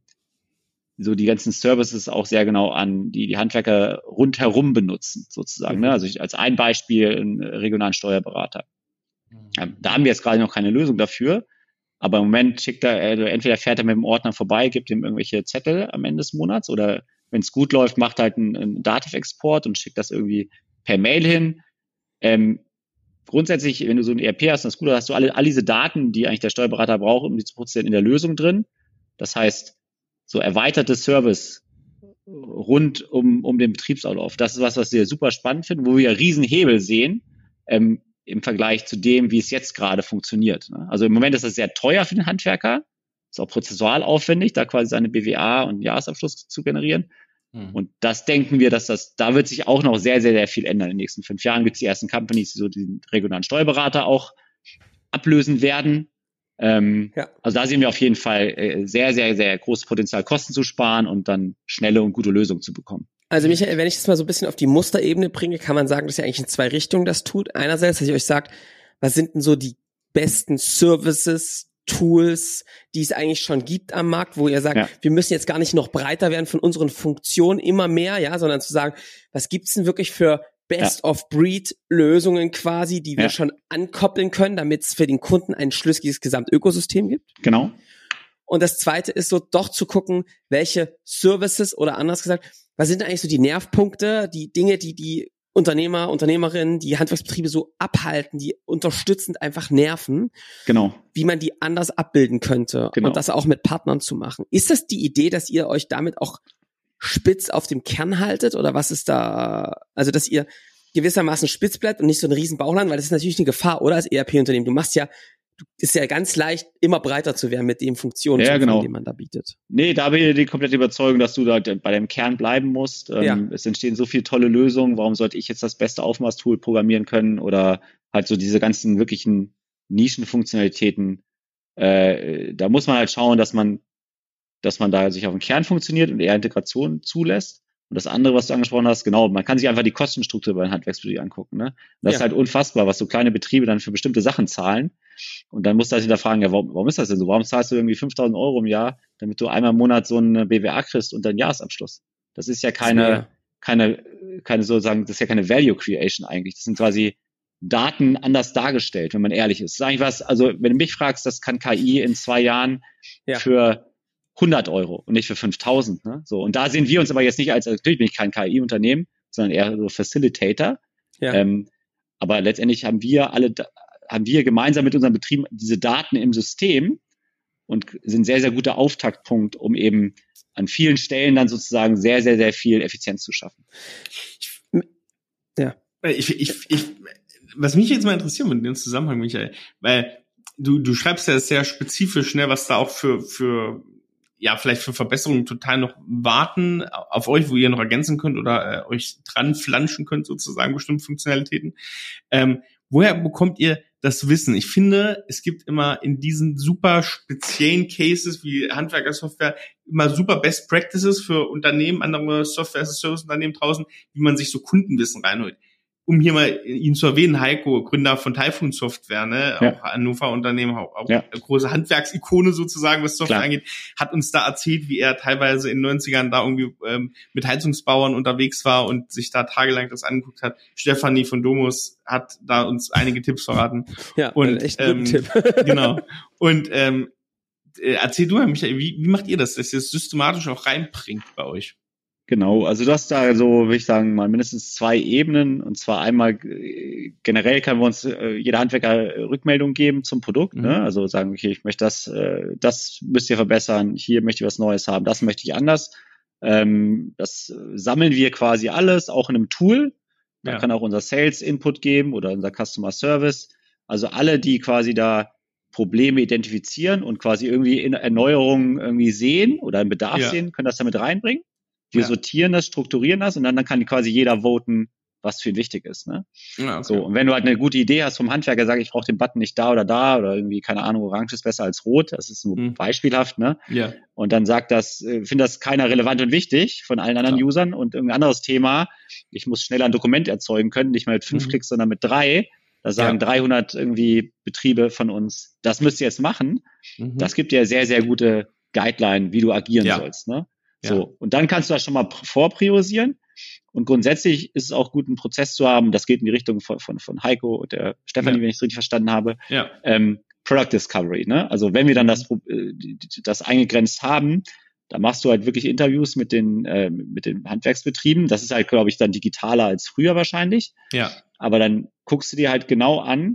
so die ganzen Services auch sehr genau an, die Handwerker rundherum benutzen, sozusagen. Ne? Also als ein Beispiel einen regionalen Steuerberater. Da haben wir jetzt gerade noch keine Lösung dafür, aber im Moment schickt er, also entweder fährt er mit dem Ordner vorbei, gibt ihm irgendwelche Zettel am Ende des Monats oder wenn es gut läuft, macht halt einen Dativ-Export und schickt das irgendwie per Mail hin. Grundsätzlich, wenn du so ein ERP hast, das ist gut, da hast du all diese Daten, die eigentlich der Steuerberater braucht, um die zu produzieren, in der Lösung drin. Das heißt, so erweiterte Service rund um den Betriebsablauf. Das ist was wir super spannend finden, wo wir Riesenhebel sehen im Vergleich zu dem, wie es jetzt gerade funktioniert. Ne? Also im Moment ist das sehr teuer für den Handwerker, ist auch prozessual aufwendig, da quasi seine BWA und Jahresabschluss zu generieren. Und das denken wir, da wird sich auch noch sehr, sehr, sehr viel ändern. In den nächsten 5 Jahren gibt es die ersten Companies, die so den regionalen Steuerberater auch ablösen werden. Also da sehen wir auf jeden Fall sehr, sehr, sehr großes Potenzial, Kosten zu sparen und dann schnelle und gute Lösungen zu bekommen. Also Michael, wenn ich das mal so ein bisschen auf die Musterebene bringe, kann man sagen, dass ihr eigentlich in 2 Richtungen das tut. Einerseits, dass ihr euch sagt, was sind denn so die besten Services, Tools, die es eigentlich schon gibt am Markt, wo ihr sagt, wir müssen jetzt gar nicht noch breiter werden von unseren Funktionen immer mehr, sondern zu sagen, was gibt's denn wirklich für Best-of-Breed-Lösungen quasi, die wir schon ankoppeln können, damit es für den Kunden ein schlüssiges Gesamtökosystem gibt? Genau. Und das Zweite ist so, doch zu gucken, welche Services oder anders gesagt, was sind eigentlich so die Nervpunkte, die Dinge, die Unternehmer, Unternehmerinnen, die Handwerksbetriebe so abhalten, die unterstützend einfach nerven, genau, wie man die anders abbilden könnte und das auch mit Partnern zu machen. Ist das die Idee, dass ihr euch damit auch spitz auf dem Kern haltet oder was ist da, also dass ihr gewissermaßen spitz bleibt und nicht so ein riesen Bauchland, weil das ist natürlich eine Gefahr, oder, als ERP-Unternehmen. Ist ja ganz leicht, immer breiter zu werden mit den Funktionen, die man da bietet. Nee, da bin ich die komplette Überzeugung, dass du da bei dem Kern bleiben musst. Es entstehen so viele tolle Lösungen. Warum sollte ich jetzt das beste Aufmaß-Tool programmieren können oder halt so diese ganzen wirklichen Nischenfunktionalitäten? Da muss man halt schauen, dass man da sich auf den Kern funktioniert und eher Integration zulässt. Und das andere, was du angesprochen hast, genau, man kann sich einfach die Kostenstruktur bei einem Handwerksbetrieb angucken. Ne? Das ist halt unfassbar, was so kleine Betriebe dann für bestimmte Sachen zahlen. Und dann musst du halt hinterfragen, ja, warum ist das denn so? Warum zahlst du irgendwie 5.000 € im Jahr, damit du einmal im Monat so eine BWA kriegst und deinen Jahresabschluss? Das ist ja keine sozusagen, das ist ja keine Value Creation eigentlich. Das sind quasi Daten anders dargestellt, wenn man ehrlich ist. Das ist eigentlich was, also wenn du mich fragst, das kann KI in 2 Jahren für 100 € und nicht für 5.000. Ne? So, und da sehen wir uns aber jetzt nicht also natürlich bin ich kein KI-Unternehmen, sondern eher so Facilitator. Ja. Aber letztendlich haben wir gemeinsam mit unseren Betrieben diese Daten im System und sind sehr, sehr guter Auftaktpunkt, um eben an vielen Stellen dann sozusagen sehr, sehr, sehr viel Effizienz zu schaffen. Ja. Was mich jetzt mal interessiert mit dem Zusammenhang, Michael, weil du schreibst ja sehr spezifisch, ne, was da auch für vielleicht für Verbesserungen total noch warten auf euch, wo ihr noch ergänzen könnt oder euch dran flanschen könnt, sozusagen, bestimmte Funktionalitäten. Woher bekommt ihr das Wissen? Ich finde, es gibt immer in diesen super speziellen Cases wie Handwerkersoftware immer super Best Practices für Unternehmen, andere Software-as-a-Service-Unternehmen draußen, wie man sich so Kundenwissen reinholt. Um hier mal ihn zu erwähnen, Heiko, Gründer von Typhoon Software, ne, auch Hannover Unternehmen, auch große Handwerksikone sozusagen, was Software angeht, hat uns da erzählt, wie er teilweise in den 90ern da irgendwie mit Heizungsbauern unterwegs war und sich da tagelang das angeguckt hat. Stefanie von Domus hat da uns einige Tipps verraten. Ja, und echt einen guten Tipp. Genau. Und erzähl du mal, Michael, wie macht ihr das, dass ihr das systematisch auch reinbringt bei euch? Genau, also du hast da so, würde ich sagen, mal mindestens 2 Ebenen. Und zwar einmal generell kann wir uns jeder Handwerker Rückmeldung geben zum Produkt. Ne? Also sagen, okay, ich möchte das müsst ihr verbessern, hier möchte ich was Neues haben, das möchte ich anders. Das sammeln wir quasi alles, auch in einem Tool. Da kann auch unser Sales Input geben oder unser Customer Service. Also alle, die quasi da Probleme identifizieren und quasi irgendwie in Erneuerungen irgendwie sehen oder einen Bedarf sehen, können das damit reinbringen. Wir sortieren das, strukturieren das und dann kann quasi jeder voten, was für ihn wichtig ist. Ne? Ja, okay. So, und wenn du halt eine gute Idee hast vom Handwerker, sag ich brauche den Button nicht da oder irgendwie, keine Ahnung, orange ist besser als rot, das ist nur beispielhaft, ne? Ja. Und dann sagt findet das keiner relevant und wichtig von allen anderen Usern und irgendein anderes Thema, ich muss schneller ein Dokument erzeugen können, nicht mehr mit 5 Klicks, sondern mit 3. Da sagen 300 irgendwie Betriebe von uns, das müsst ihr jetzt machen. Das gibt dir sehr, sehr gute Guideline, wie du agieren sollst, ne? So, und dann kannst du das schon mal vorpriorisieren. Und grundsätzlich ist es auch gut, einen Prozess zu haben. Das geht in die Richtung von Heiko und der Stefanie, wenn ich es richtig verstanden habe. Ja. Product Discovery, ne? Also wenn wir dann das eingegrenzt haben, dann machst du halt wirklich Interviews mit den Handwerksbetrieben. Das ist halt, glaube ich, dann digitaler als früher wahrscheinlich. Ja. Aber dann guckst du dir halt genau an,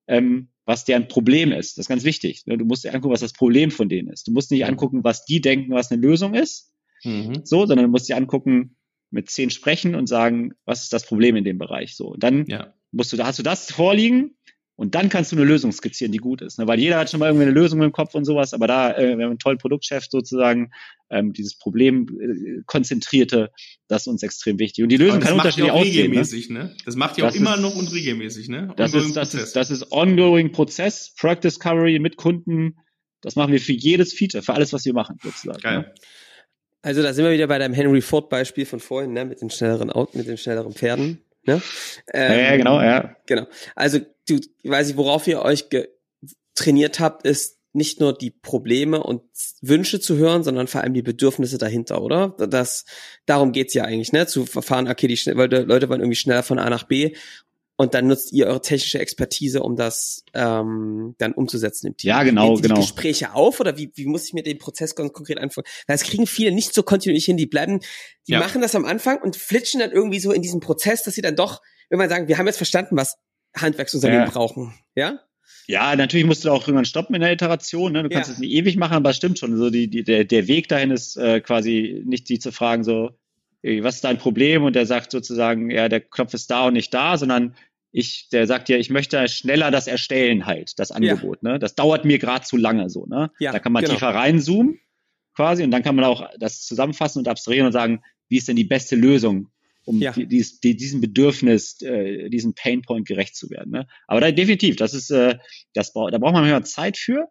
was deren Problem ist. Das ist ganz wichtig. Du musst dir angucken, was das Problem von denen ist. Du musst nicht angucken, was die denken, was eine Lösung ist, sondern du musst dir angucken, mit 10 sprechen und sagen, was ist das Problem in dem Bereich? So, und dann hast du das vorliegen und dann kannst du eine Lösung skizzieren, die gut ist. Ne? Weil jeder hat schon mal irgendwie eine Lösung im Kopf und sowas, aber da, wir haben einen tollen Produktchef sozusagen, dieses Problem konzentrierte, das ist uns extrem wichtig. Und die Lösung kann unterschiedlich aussehen. Ne? Das macht ihr auch immer noch und regelmäßig, ne? Das ist ongoing Prozess, Product Discovery mit Kunden. Das machen wir für jedes Feature, für alles, was wir machen, sozusagen. Geil. Ne? Also da sind wir wieder bei deinem Henry Ford Beispiel von vorhin, ne, mit den schnelleren Pferden, ne? Genau. Genau. Also weiß ich, worauf ihr euch trainiert habt, ist nicht nur die Probleme und Wünsche zu hören, sondern vor allem die Bedürfnisse dahinter, oder? Darum geht's ja eigentlich, ne? Zu verfahren, okay, weil die Leute wollen irgendwie schneller von A nach B und dann nutzt ihr eure technische Expertise, um das dann umzusetzen im Team. Ja, genau. Nehmen die Gespräche auf oder wie muss ich mir den Prozess ganz konkret anfangen? Weil das kriegen viele nicht so kontinuierlich hin, die machen das am Anfang und flitschen dann irgendwie so in diesem Prozess, dass sie dann doch, wenn man sagen, wir haben jetzt verstanden, was Handwerksunternehmen brauchen, ja? Ja, natürlich musst du auch irgendwann stoppen in der Iteration. Ne? Du kannst es nicht ewig machen, aber es stimmt schon. So der Weg dahin ist quasi nicht die zu fragen, so, was ist dein Problem? Und der sagt sozusagen, ja, der Knopf ist da und nicht da, sondern der sagt ja, ich möchte schneller das erstellen halt, das Angebot. Ne? Das dauert mir gerade zu lange so. Ne? Da kann man tiefer reinzoomen quasi und dann kann man auch das zusammenfassen und abstrahieren und sagen, wie ist denn die beste Lösung, um diesem Bedürfnis, diesem Painpoint gerecht zu werden. Ne? Aber da definitiv, da braucht man manchmal Zeit für.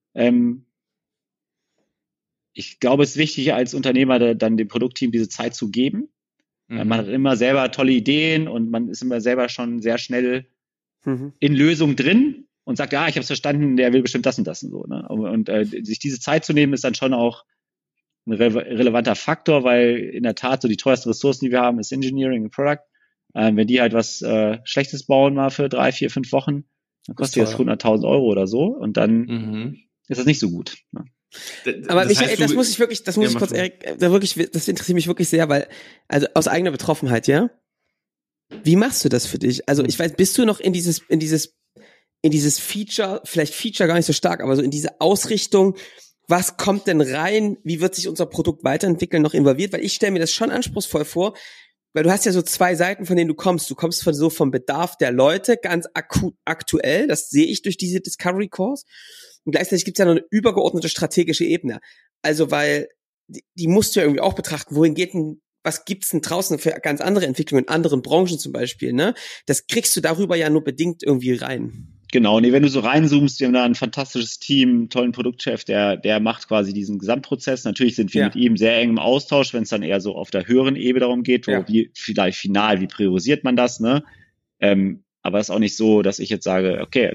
Ich glaube, es ist wichtig, als Unternehmer dann dem Produktteam diese Zeit zu geben. Man hat immer selber tolle Ideen und man ist immer selber schon sehr schnell in Lösungen drin und sagt, ja, ich habe es verstanden, der will bestimmt das und das und so. Ne? Und sich diese Zeit zu nehmen, ist dann schon auch ein relevanter Faktor, weil in der Tat so die teuersten Ressourcen, die wir haben, ist Engineering und Product. Wenn die halt was Schlechtes bauen mal für 3, 4, 5 Wochen, dann kostet das 100.000 Euro oder so und dann ist das nicht so gut. Ne? Aber Michael, das muss ich kurz, Erik, das interessiert mich wirklich sehr, weil, also aus eigener Betroffenheit, ja? Wie machst du das für dich? Also ich weiß, bist du noch in dieses Feature, vielleicht Feature gar nicht so stark, aber so in diese Ausrichtung, was kommt denn rein, wie wird sich unser Produkt weiterentwickeln, noch involviert? Weil ich stelle mir das schon anspruchsvoll vor, weil du hast ja so 2 Seiten, von denen du kommst. Du kommst vom Bedarf der Leute, ganz aktuell, das sehe ich durch diese Discovery Calls. Und gleichzeitig gibt es ja noch eine übergeordnete strategische Ebene. Also, weil die musst du ja irgendwie auch betrachten, was gibt's denn draußen für ganz andere Entwicklungen in anderen Branchen zum Beispiel, ne? Das kriegst du darüber ja nur bedingt irgendwie rein. Genau, nee, wenn du so reinzoomst, wir haben da ein fantastisches Team, einen tollen Produktchef, der macht quasi diesen Gesamtprozess. Natürlich sind wir mit ihm sehr eng im Austausch, wenn es dann eher so auf der höheren Ebene darum geht, wie priorisiert man das, ne? Aber es ist auch nicht so, dass ich jetzt sage, okay,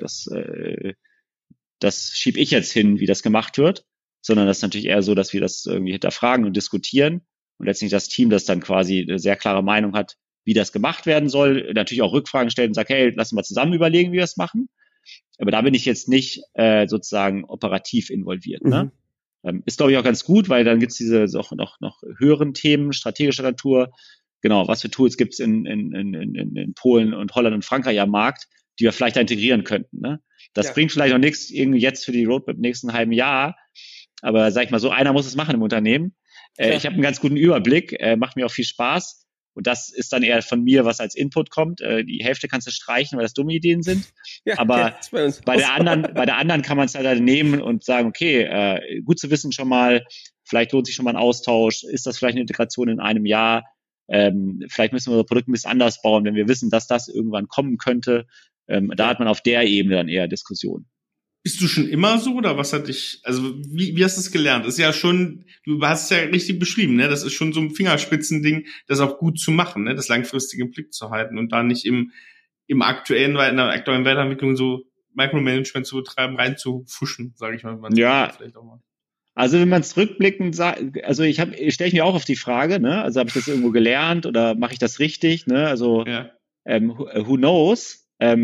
das schiebe ich jetzt hin, wie das gemacht wird, sondern das ist natürlich eher so, dass wir das irgendwie hinterfragen und diskutieren und letztendlich das Team, das dann quasi eine sehr klare Meinung hat, wie das gemacht werden soll, natürlich auch Rückfragen stellt und sagt, hey, lass uns mal zusammen überlegen, wie wir das machen. Aber da bin ich jetzt nicht sozusagen operativ involviert. Ne? Ist, glaube ich, auch ganz gut, weil dann gibt's diese noch höheren Themen, strategischer Natur. Genau, was für Tools gibt's in Polen und Holland und Frankreich am Markt, die wir vielleicht da integrieren könnten. Ne? Das bringt vielleicht auch nichts irgendwie jetzt für die Roadmap im nächsten halben Jahr. Aber sag ich mal so, einer muss es machen im Unternehmen. Ich habe einen ganz guten Überblick, macht mir auch viel Spaß. Und das ist dann eher von mir, was als Input kommt. Die Hälfte kannst du streichen, weil das dumme Ideen sind. Aber bei der anderen kann man es halt nehmen und sagen, okay, gut zu wissen schon mal, vielleicht lohnt sich schon mal ein Austausch. Ist das vielleicht eine Integration in einem Jahr? Vielleicht müssen wir unser Produkt ein bisschen anders bauen, wenn wir wissen, dass das irgendwann kommen könnte. Da hat man auf der Ebene dann eher Diskussionen. Bist du schon immer so oder was hat dich, also wie hast du es gelernt? Das ist ja schon, du hast es ja richtig beschrieben, ne? Das ist schon so ein Fingerspitzending, das auch gut zu machen, ne? Das langfristige im Blick zu halten und da nicht in der aktuellen Weiterentwicklung so Micromanagement zu betreiben, reinzufuschen, sage ich mal. Vielleicht auch mal. Also wenn man es rückblickend sagt, also stelle ich mir auch auf die Frage, ne? Also habe ich das irgendwo gelernt oder mache ich das richtig, ne? Also who knows?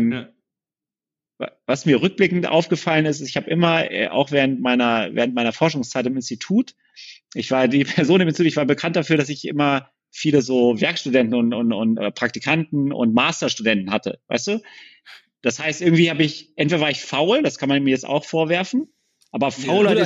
Was mir rückblickend aufgefallen ist, ich habe immer, auch während meiner Forschungszeit im Institut, ich war bekannt dafür, dass ich immer viele so Werkstudenten und Praktikanten und Masterstudenten hatte, weißt du? Das heißt, irgendwie entweder war ich faul, das kann man mir jetzt auch vorwerfen, aber Faulheit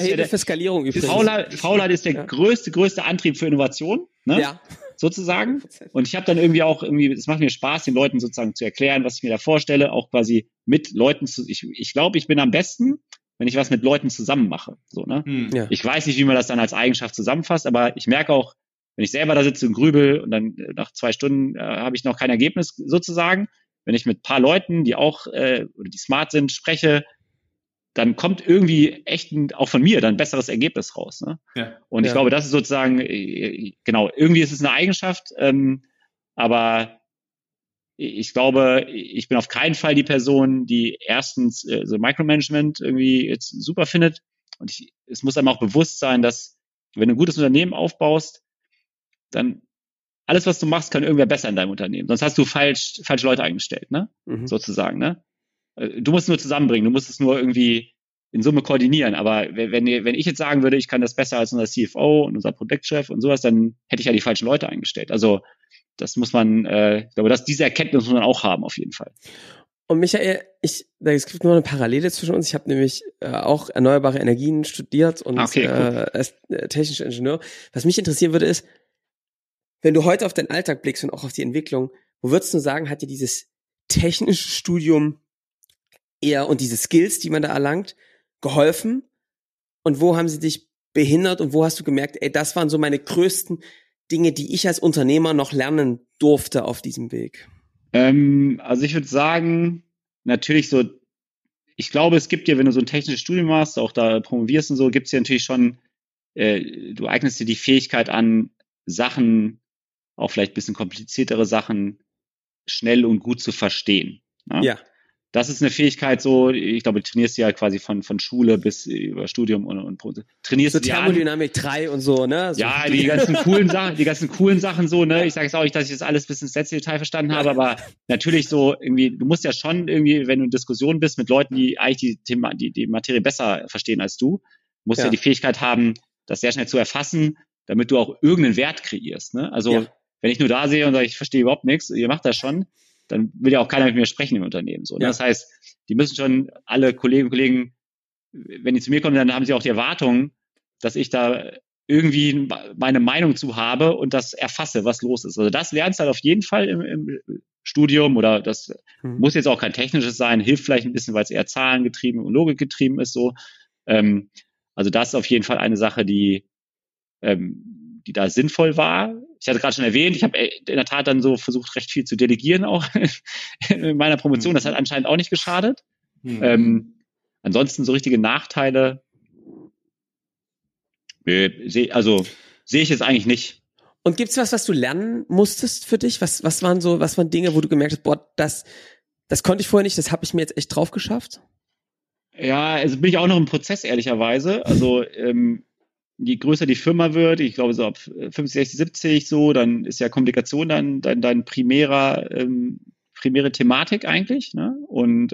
ist der größte Antrieb für Innovation, ne? Ja. Sozusagen. Und ich habe dann es macht mir Spaß, den Leuten sozusagen zu erklären, was ich mir da vorstelle, auch quasi mit Leuten ich glaube, ich bin am besten, wenn ich was mit Leuten zusammen mache. So, ne? Ja. Ich weiß nicht, wie man das dann als Eigenschaft zusammenfasst, aber ich merke auch, wenn ich selber da sitze und grübel und dann nach 2 Stunden habe ich noch kein Ergebnis sozusagen, wenn ich mit ein paar Leuten, die auch oder die smart sind, spreche, dann kommt irgendwie echt auch von mir dann ein besseres Ergebnis raus. Ne? Ja. Und ich glaube, das ist sozusagen, genau, irgendwie ist es eine Eigenschaft, aber ich glaube, ich bin auf keinen Fall die Person, die erstens so Micromanagement irgendwie jetzt super findet. Und es muss einem auch bewusst sein, dass wenn du ein gutes Unternehmen aufbaust, dann alles, was du machst, kann irgendwer besser in deinem Unternehmen. Sonst hast du falsche Leute eingestellt, ne? Sozusagen, ne? Du musst es nur zusammenbringen, du musst es nur irgendwie in Summe koordinieren. Aber wenn ich jetzt sagen würde, ich kann das besser als unser CFO und unser Produktchef und sowas, dann hätte ich ja die falschen Leute eingestellt. Also das muss man, ich glaube, diese Erkenntnis muss man auch haben, auf jeden Fall. Und Michael, es gibt nur eine Parallele zwischen uns. Ich habe nämlich auch erneuerbare Energien studiert und cool. als technischer Ingenieur. Was mich interessieren würde ist, wenn du heute auf deinen Alltag blickst und auch auf die Entwicklung, wo würdest du sagen, hat dir dieses technische Studium eher und diese Skills, die man da erlangt, geholfen? Und wo haben sie dich behindert und wo hast du gemerkt, das waren so meine größten Dinge, die ich als Unternehmer noch lernen durfte auf diesem Weg? Also ich würde sagen, natürlich so, ich glaube, es gibt dir, wenn du so ein technisches Studium machst, auch da promovierst und so, gibt es dir natürlich schon, du eignest dir die Fähigkeit an, Sachen, auch vielleicht ein bisschen kompliziertere Sachen, schnell und gut zu verstehen. Ne? Ja. Das ist eine Fähigkeit so, ich glaube, du trainierst ja quasi von Schule bis über Studium und trainierst so die Thermodynamik 3 und so, ne? So ja, die ganzen coolen Sachen so, ne? Ich sage jetzt auch nicht, dass ich das alles bis ins letzte Detail verstanden habe, aber natürlich so irgendwie, du musst ja schon irgendwie, wenn du in Diskussion bist mit Leuten, die eigentlich die Materie besser verstehen als du, musst ja die Fähigkeit haben, das sehr schnell zu erfassen, damit du auch irgendeinen Wert kreierst, ne? Also, wenn ich nur da sehe und sage, ich verstehe überhaupt nichts, ihr macht das schon, dann will ja auch keiner mit mir sprechen im Unternehmen. So, ne? Das heißt, die müssen schon alle Kolleginnen und Kollegen, wenn die zu mir kommen, dann haben sie auch die Erwartung, dass ich da irgendwie meine Meinung zu habe und das erfasse, was los ist. Also das lernst du halt auf jeden Fall im Studium oder das muss jetzt auch kein technisches sein, hilft vielleicht ein bisschen, weil es eher zahlengetrieben und logikgetrieben ist. So, also das ist auf jeden Fall eine Sache, die da sinnvoll war. Ich hatte gerade schon erwähnt, ich habe in der Tat dann so versucht, recht viel zu delegieren auch in meiner Promotion. Das hat anscheinend auch nicht geschadet. Ansonsten so richtige Nachteile sehe ich jetzt eigentlich nicht. Und gibt's was du lernen musstest für dich? Was waren Dinge, wo du gemerkt hast, boah, das konnte ich vorher nicht, das habe ich mir jetzt echt drauf geschafft? Ja, also bin ich auch noch im Prozess, ehrlicherweise. Also je größer die Firma wird, ich glaube so ab 50, 60, 70 so, dann ist ja Kommunikation dann dein primäre Thematik eigentlich, ne? Und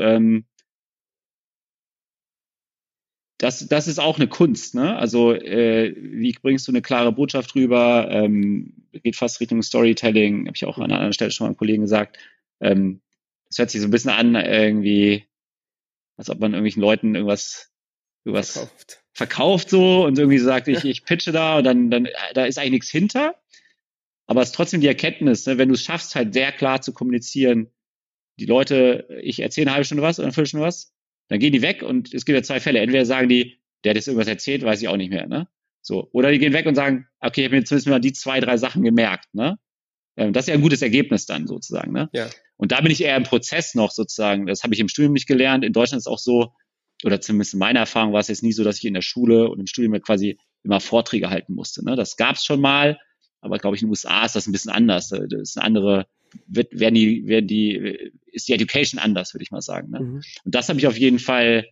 das ist auch eine Kunst, ne? Also wie bringst du eine klare Botschaft rüber? Geht fast Richtung Storytelling, habe ich auch an einer anderen Stelle schon mal einem Kollegen gesagt. Das hört sich so ein bisschen an, irgendwie, als ob man irgendwelchen Leuten irgendwas verkauft so und irgendwie sagt, ich pitche da und dann da ist eigentlich nichts hinter. Aber es ist trotzdem die Erkenntnis, ne, wenn du es schaffst, halt sehr klar zu kommunizieren, die Leute, ich erzähle eine halbe Stunde was oder eine Viertelstunde was, dann gehen die weg und es gibt ja zwei Fälle. Entweder sagen die, der hat jetzt irgendwas erzählt, weiß ich auch nicht mehr, ne? So. Oder die gehen weg und sagen, okay, ich habe mir zumindest mal die 2, 3 Sachen gemerkt, ne? Das ist ja ein gutes Ergebnis dann sozusagen, ne? Ja. Und da bin ich eher im Prozess noch sozusagen. Das habe ich im Studium nicht gelernt. In Deutschland ist es auch so, oder zumindest in meiner Erfahrung war es jetzt nie so, dass ich in der Schule und im Studium quasi immer Vorträge halten musste, ne? Das gab es schon mal, aber glaube ich in den USA ist das ein bisschen anders. Das ist eine andere, ist die Education anders, würde ich mal sagen, ne? Und das habe ich auf jeden Fall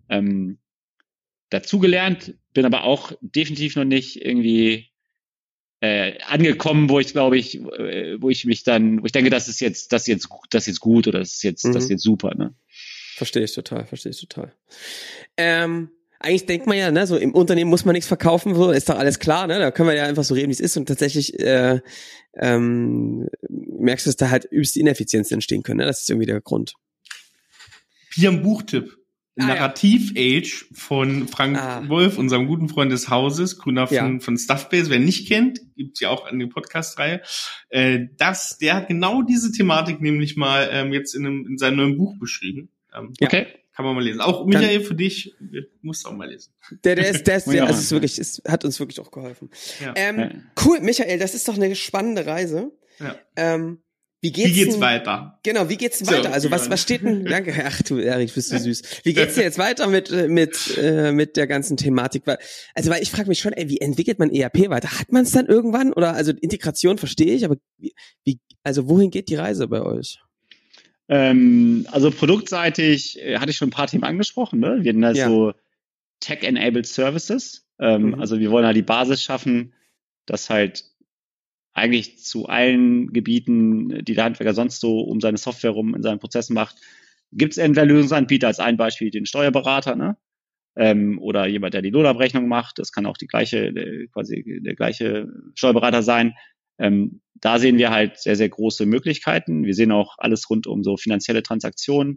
dazugelernt, bin aber auch definitiv noch nicht irgendwie angekommen, wo ich denke, das ist jetzt gut oder das ist jetzt super, ne? Verstehe ich total. Eigentlich denkt man ja, ne, so im Unternehmen muss man nichts verkaufen, so ist doch alles klar, ne? Da können wir ja einfach so reden, wie es ist und tatsächlich merkst du, dass da halt übelst Ineffizienzen entstehen können, ne? Das ist irgendwie der Grund. Hier ein Buchtipp. Narrativ-Age von Frank Wolf, unserem guten Freund des Hauses, Gründer von Stuffbase. Wer nicht kennt, gibt's ja auch eine Podcast-Reihe. Der hat genau diese Thematik nämlich mal jetzt in seinem neuen Buch beschrieben. Okay. Kann man mal lesen. Auch Michael, für dich, musst du auch mal lesen. Der ist wirklich, es hat uns wirklich auch geholfen. Ja. Cool, Michael, das ist doch eine spannende Reise. Ja. Wie geht's weiter? Genau, wie geht's weiter? Also was steht denn? Danke, ach du Erik, bist du süß. Wie geht's dir jetzt weiter mit der ganzen Thematik? Weil ich frage mich schon, wie entwickelt man ERP weiter? Hat man es dann irgendwann? Oder also Integration verstehe ich, aber wohin geht die Reise bei euch? Also produktseitig hatte ich schon ein paar Themen angesprochen, ne? Wir nennen das so Tech-Enabled Services. Also wir wollen halt die Basis schaffen, dass halt eigentlich zu allen Gebieten, die der Handwerker sonst so um seine Software rum in seinen Prozessen macht, gibt es entweder Lösungsanbieter, als ein Beispiel den Steuerberater, ne? Oder jemand, der die Lohnabrechnung macht. Das kann auch der gleiche Steuerberater sein. Da sehen wir halt sehr, sehr große Möglichkeiten. Wir sehen auch alles rund um so finanzielle Transaktionen.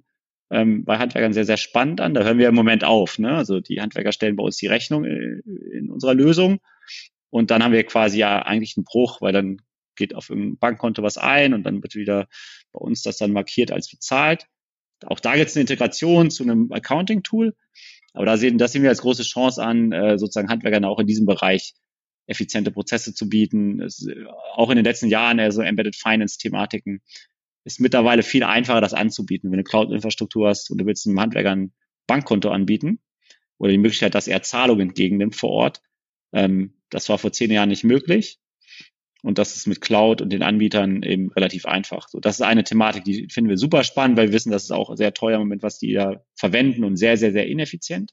bei Handwerkern sehr, sehr spannend an. Da hören wir im Moment auf. Ne? Also die Handwerker stellen bei uns die Rechnung in unserer Lösung und dann haben wir quasi ja eigentlich einen Bruch, weil dann geht auf irgendein Bankkonto was ein und dann wird wieder bei uns das dann markiert als bezahlt. Auch da gibt es eine Integration zu einem Accounting-Tool, aber das sehen wir als große Chance an, sozusagen Handwerkern auch in diesem Bereich effiziente Prozesse zu bieten. Auch in den letzten Jahren so Embedded Finance-Thematiken ist mittlerweile viel einfacher, das anzubieten. Wenn du Cloud-Infrastruktur hast und du willst einem Handwerker ein Bankkonto anbieten oder die Möglichkeit, dass er Zahlungen entgegennimmt vor Ort, das war vor 10 Jahren nicht möglich. Und das ist mit Cloud und den Anbietern eben relativ einfach. So, das ist eine Thematik, die finden wir super spannend, weil wir wissen, das ist auch sehr teuer im Moment, was die da verwenden und sehr, sehr, sehr ineffizient.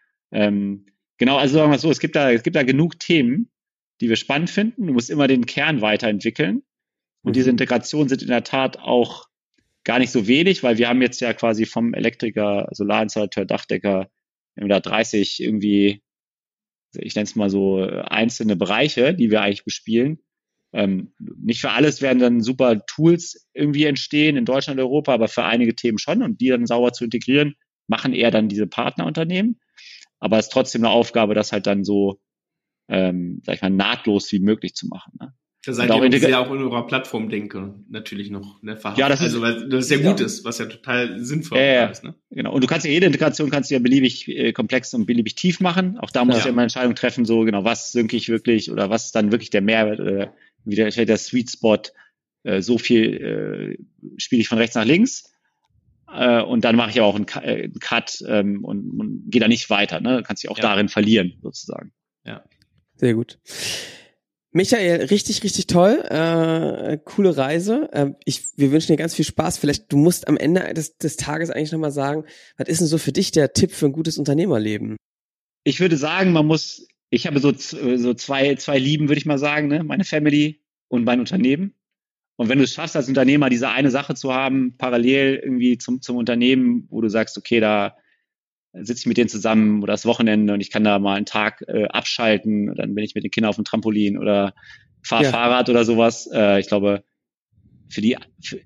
Genau, also sagen wir so, es gibt da genug Themen, die wir spannend finden. Du musst immer den Kern weiterentwickeln. Und diese Integrationen sind in der Tat auch gar nicht so wenig, weil wir haben jetzt ja quasi vom Elektriker, Solarinstallateur, Dachdecker, wir haben da 30 irgendwie, ich nenne es mal so, einzelne Bereiche, die wir eigentlich bespielen. Nicht für alles werden dann super Tools irgendwie entstehen in Deutschland, Europa, aber für einige Themen schon und die dann sauber zu integrieren, machen eher dann diese Partnerunternehmen. Aber es ist trotzdem eine Aufgabe, das halt dann so, sag ich mal, nahtlos wie möglich zu machen. Ne? Da seid ihr sehr auch in eurer Plattform-Denke natürlich noch verhaftet. Ja, das ist, also weil das sehr gut ist, was ja total sinnvoll ist. Ne? Genau. Und du kannst ja jede Integration ja beliebig komplex und beliebig tief machen. Auch da muss ich ja immer Entscheidungen treffen, so genau, was synke ich wirklich oder was ist dann wirklich der Mehrwert oder wie der Sweet Spot, so viel spiele ich von rechts nach links. Und dann mache ich aber auch einen Cut und gehe da nicht weiter. Ne? Du kannst dich auch darin verlieren, sozusagen. Ja. Sehr gut. Michael, richtig, richtig toll. Coole Reise. Wir wünschen dir ganz viel Spaß. Vielleicht, du musst am Ende des Tages eigentlich nochmal sagen, was ist denn so für dich der Tipp für ein gutes Unternehmerleben? Ich würde sagen, ich habe so zwei Lieben, würde ich mal sagen, ne? Meine Family und mein Unternehmen. Und wenn du es schaffst, als Unternehmer diese eine Sache zu haben, parallel irgendwie zum Unternehmen, wo du sagst, okay, da sitze ich mit denen zusammen oder das Wochenende und ich kann da mal einen Tag abschalten und dann bin ich mit den Kindern auf dem Trampolin oder fahre Fahrrad oder sowas. Ich glaube, für den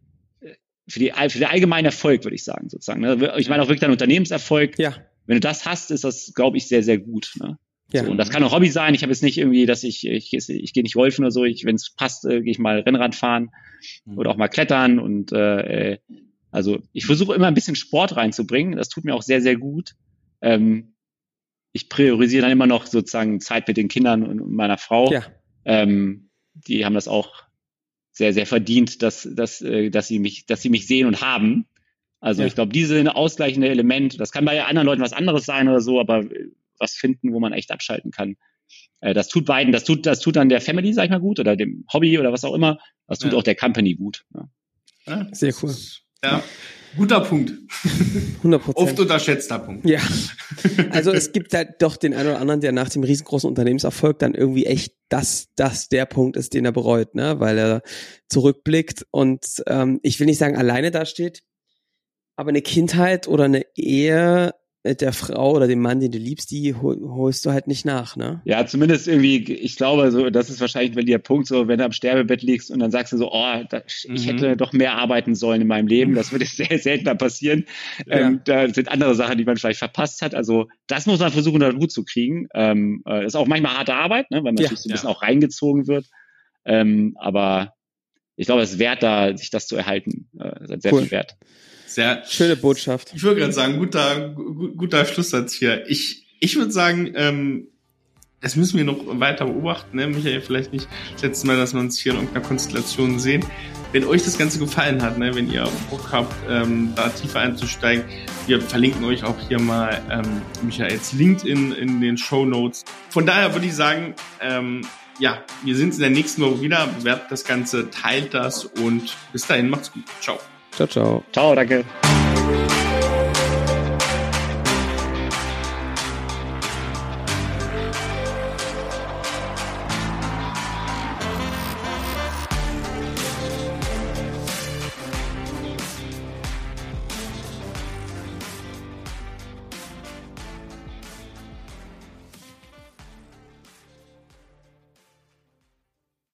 allgemeinen Erfolg, würde ich sagen, sozusagen. Ne? Ich meine auch wirklich dein Unternehmenserfolg. Ja. Wenn du das hast, ist das, glaube ich, sehr, sehr gut. Ne? Ja. So, und das kann auch Hobby sein. Ich habe jetzt nicht irgendwie, dass ich gehe nicht golfen oder so. Wenn es passt, gehe ich mal Rennrad fahren oder auch mal klettern und also ich versuche immer ein bisschen Sport reinzubringen. Das tut mir auch sehr, sehr gut. Ich priorisiere dann immer noch sozusagen Zeit mit den Kindern und meiner Frau. Ja. Die haben das auch sehr, sehr verdient, dass sie mich sehen und haben. Also ich glaube, diese ausgleichende Element, das kann bei anderen Leuten was anderes sein oder so, aber was finden, wo man echt abschalten kann. Das tut beiden, das tut dann der Family, sag ich mal, gut oder dem Hobby oder was auch immer. Das tut auch der Company gut. Ne? Ja, sehr cool. Ja, guter Punkt. 100%. Oft unterschätzter Punkt. Ja, also es gibt halt doch den einen oder anderen, der nach dem riesengroßen Unternehmenserfolg dann irgendwie echt das der Punkt ist, den er bereut, ne, weil er zurückblickt und ich will nicht sagen alleine dasteht, aber eine Kindheit oder eine Ehe der Frau oder dem Mann, den du liebst, die holst du halt nicht nach, ne? Ja, zumindest irgendwie, ich glaube, so, das ist wahrscheinlich bei dir der Punkt, so, wenn du am Sterbebett liegst und dann sagst du so, ich hätte doch mehr arbeiten sollen in meinem Leben, das würde sehr seltener passieren. Da sind andere Sachen, die man vielleicht verpasst hat, also das muss man versuchen, da gut zu kriegen. Das ist auch manchmal harte Arbeit, ne, weil man natürlich so ein bisschen auch reingezogen wird, aber ich glaube, es ist wert, da sich das zu erhalten, sehr viel wert. Sehr schöne Botschaft. Ich würde gerade sagen, guter Schlusssatz hier. Ich würde sagen, das müssen wir noch weiter beobachten, ne? Michael, vielleicht nicht das letzte Mal, dass wir uns hier in irgendeiner Konstellation sehen. Wenn euch das Ganze gefallen hat, ne, wenn ihr Bock habt, da tiefer einzusteigen, wir verlinken euch auch hier mal Michaels LinkedIn in den Shownotes. Von daher würde ich sagen, wir sind in der nächsten Woche wieder, bewertet das Ganze, teilt das und bis dahin, macht's gut. Ciao. Ciao, ciao. Ciao, danke.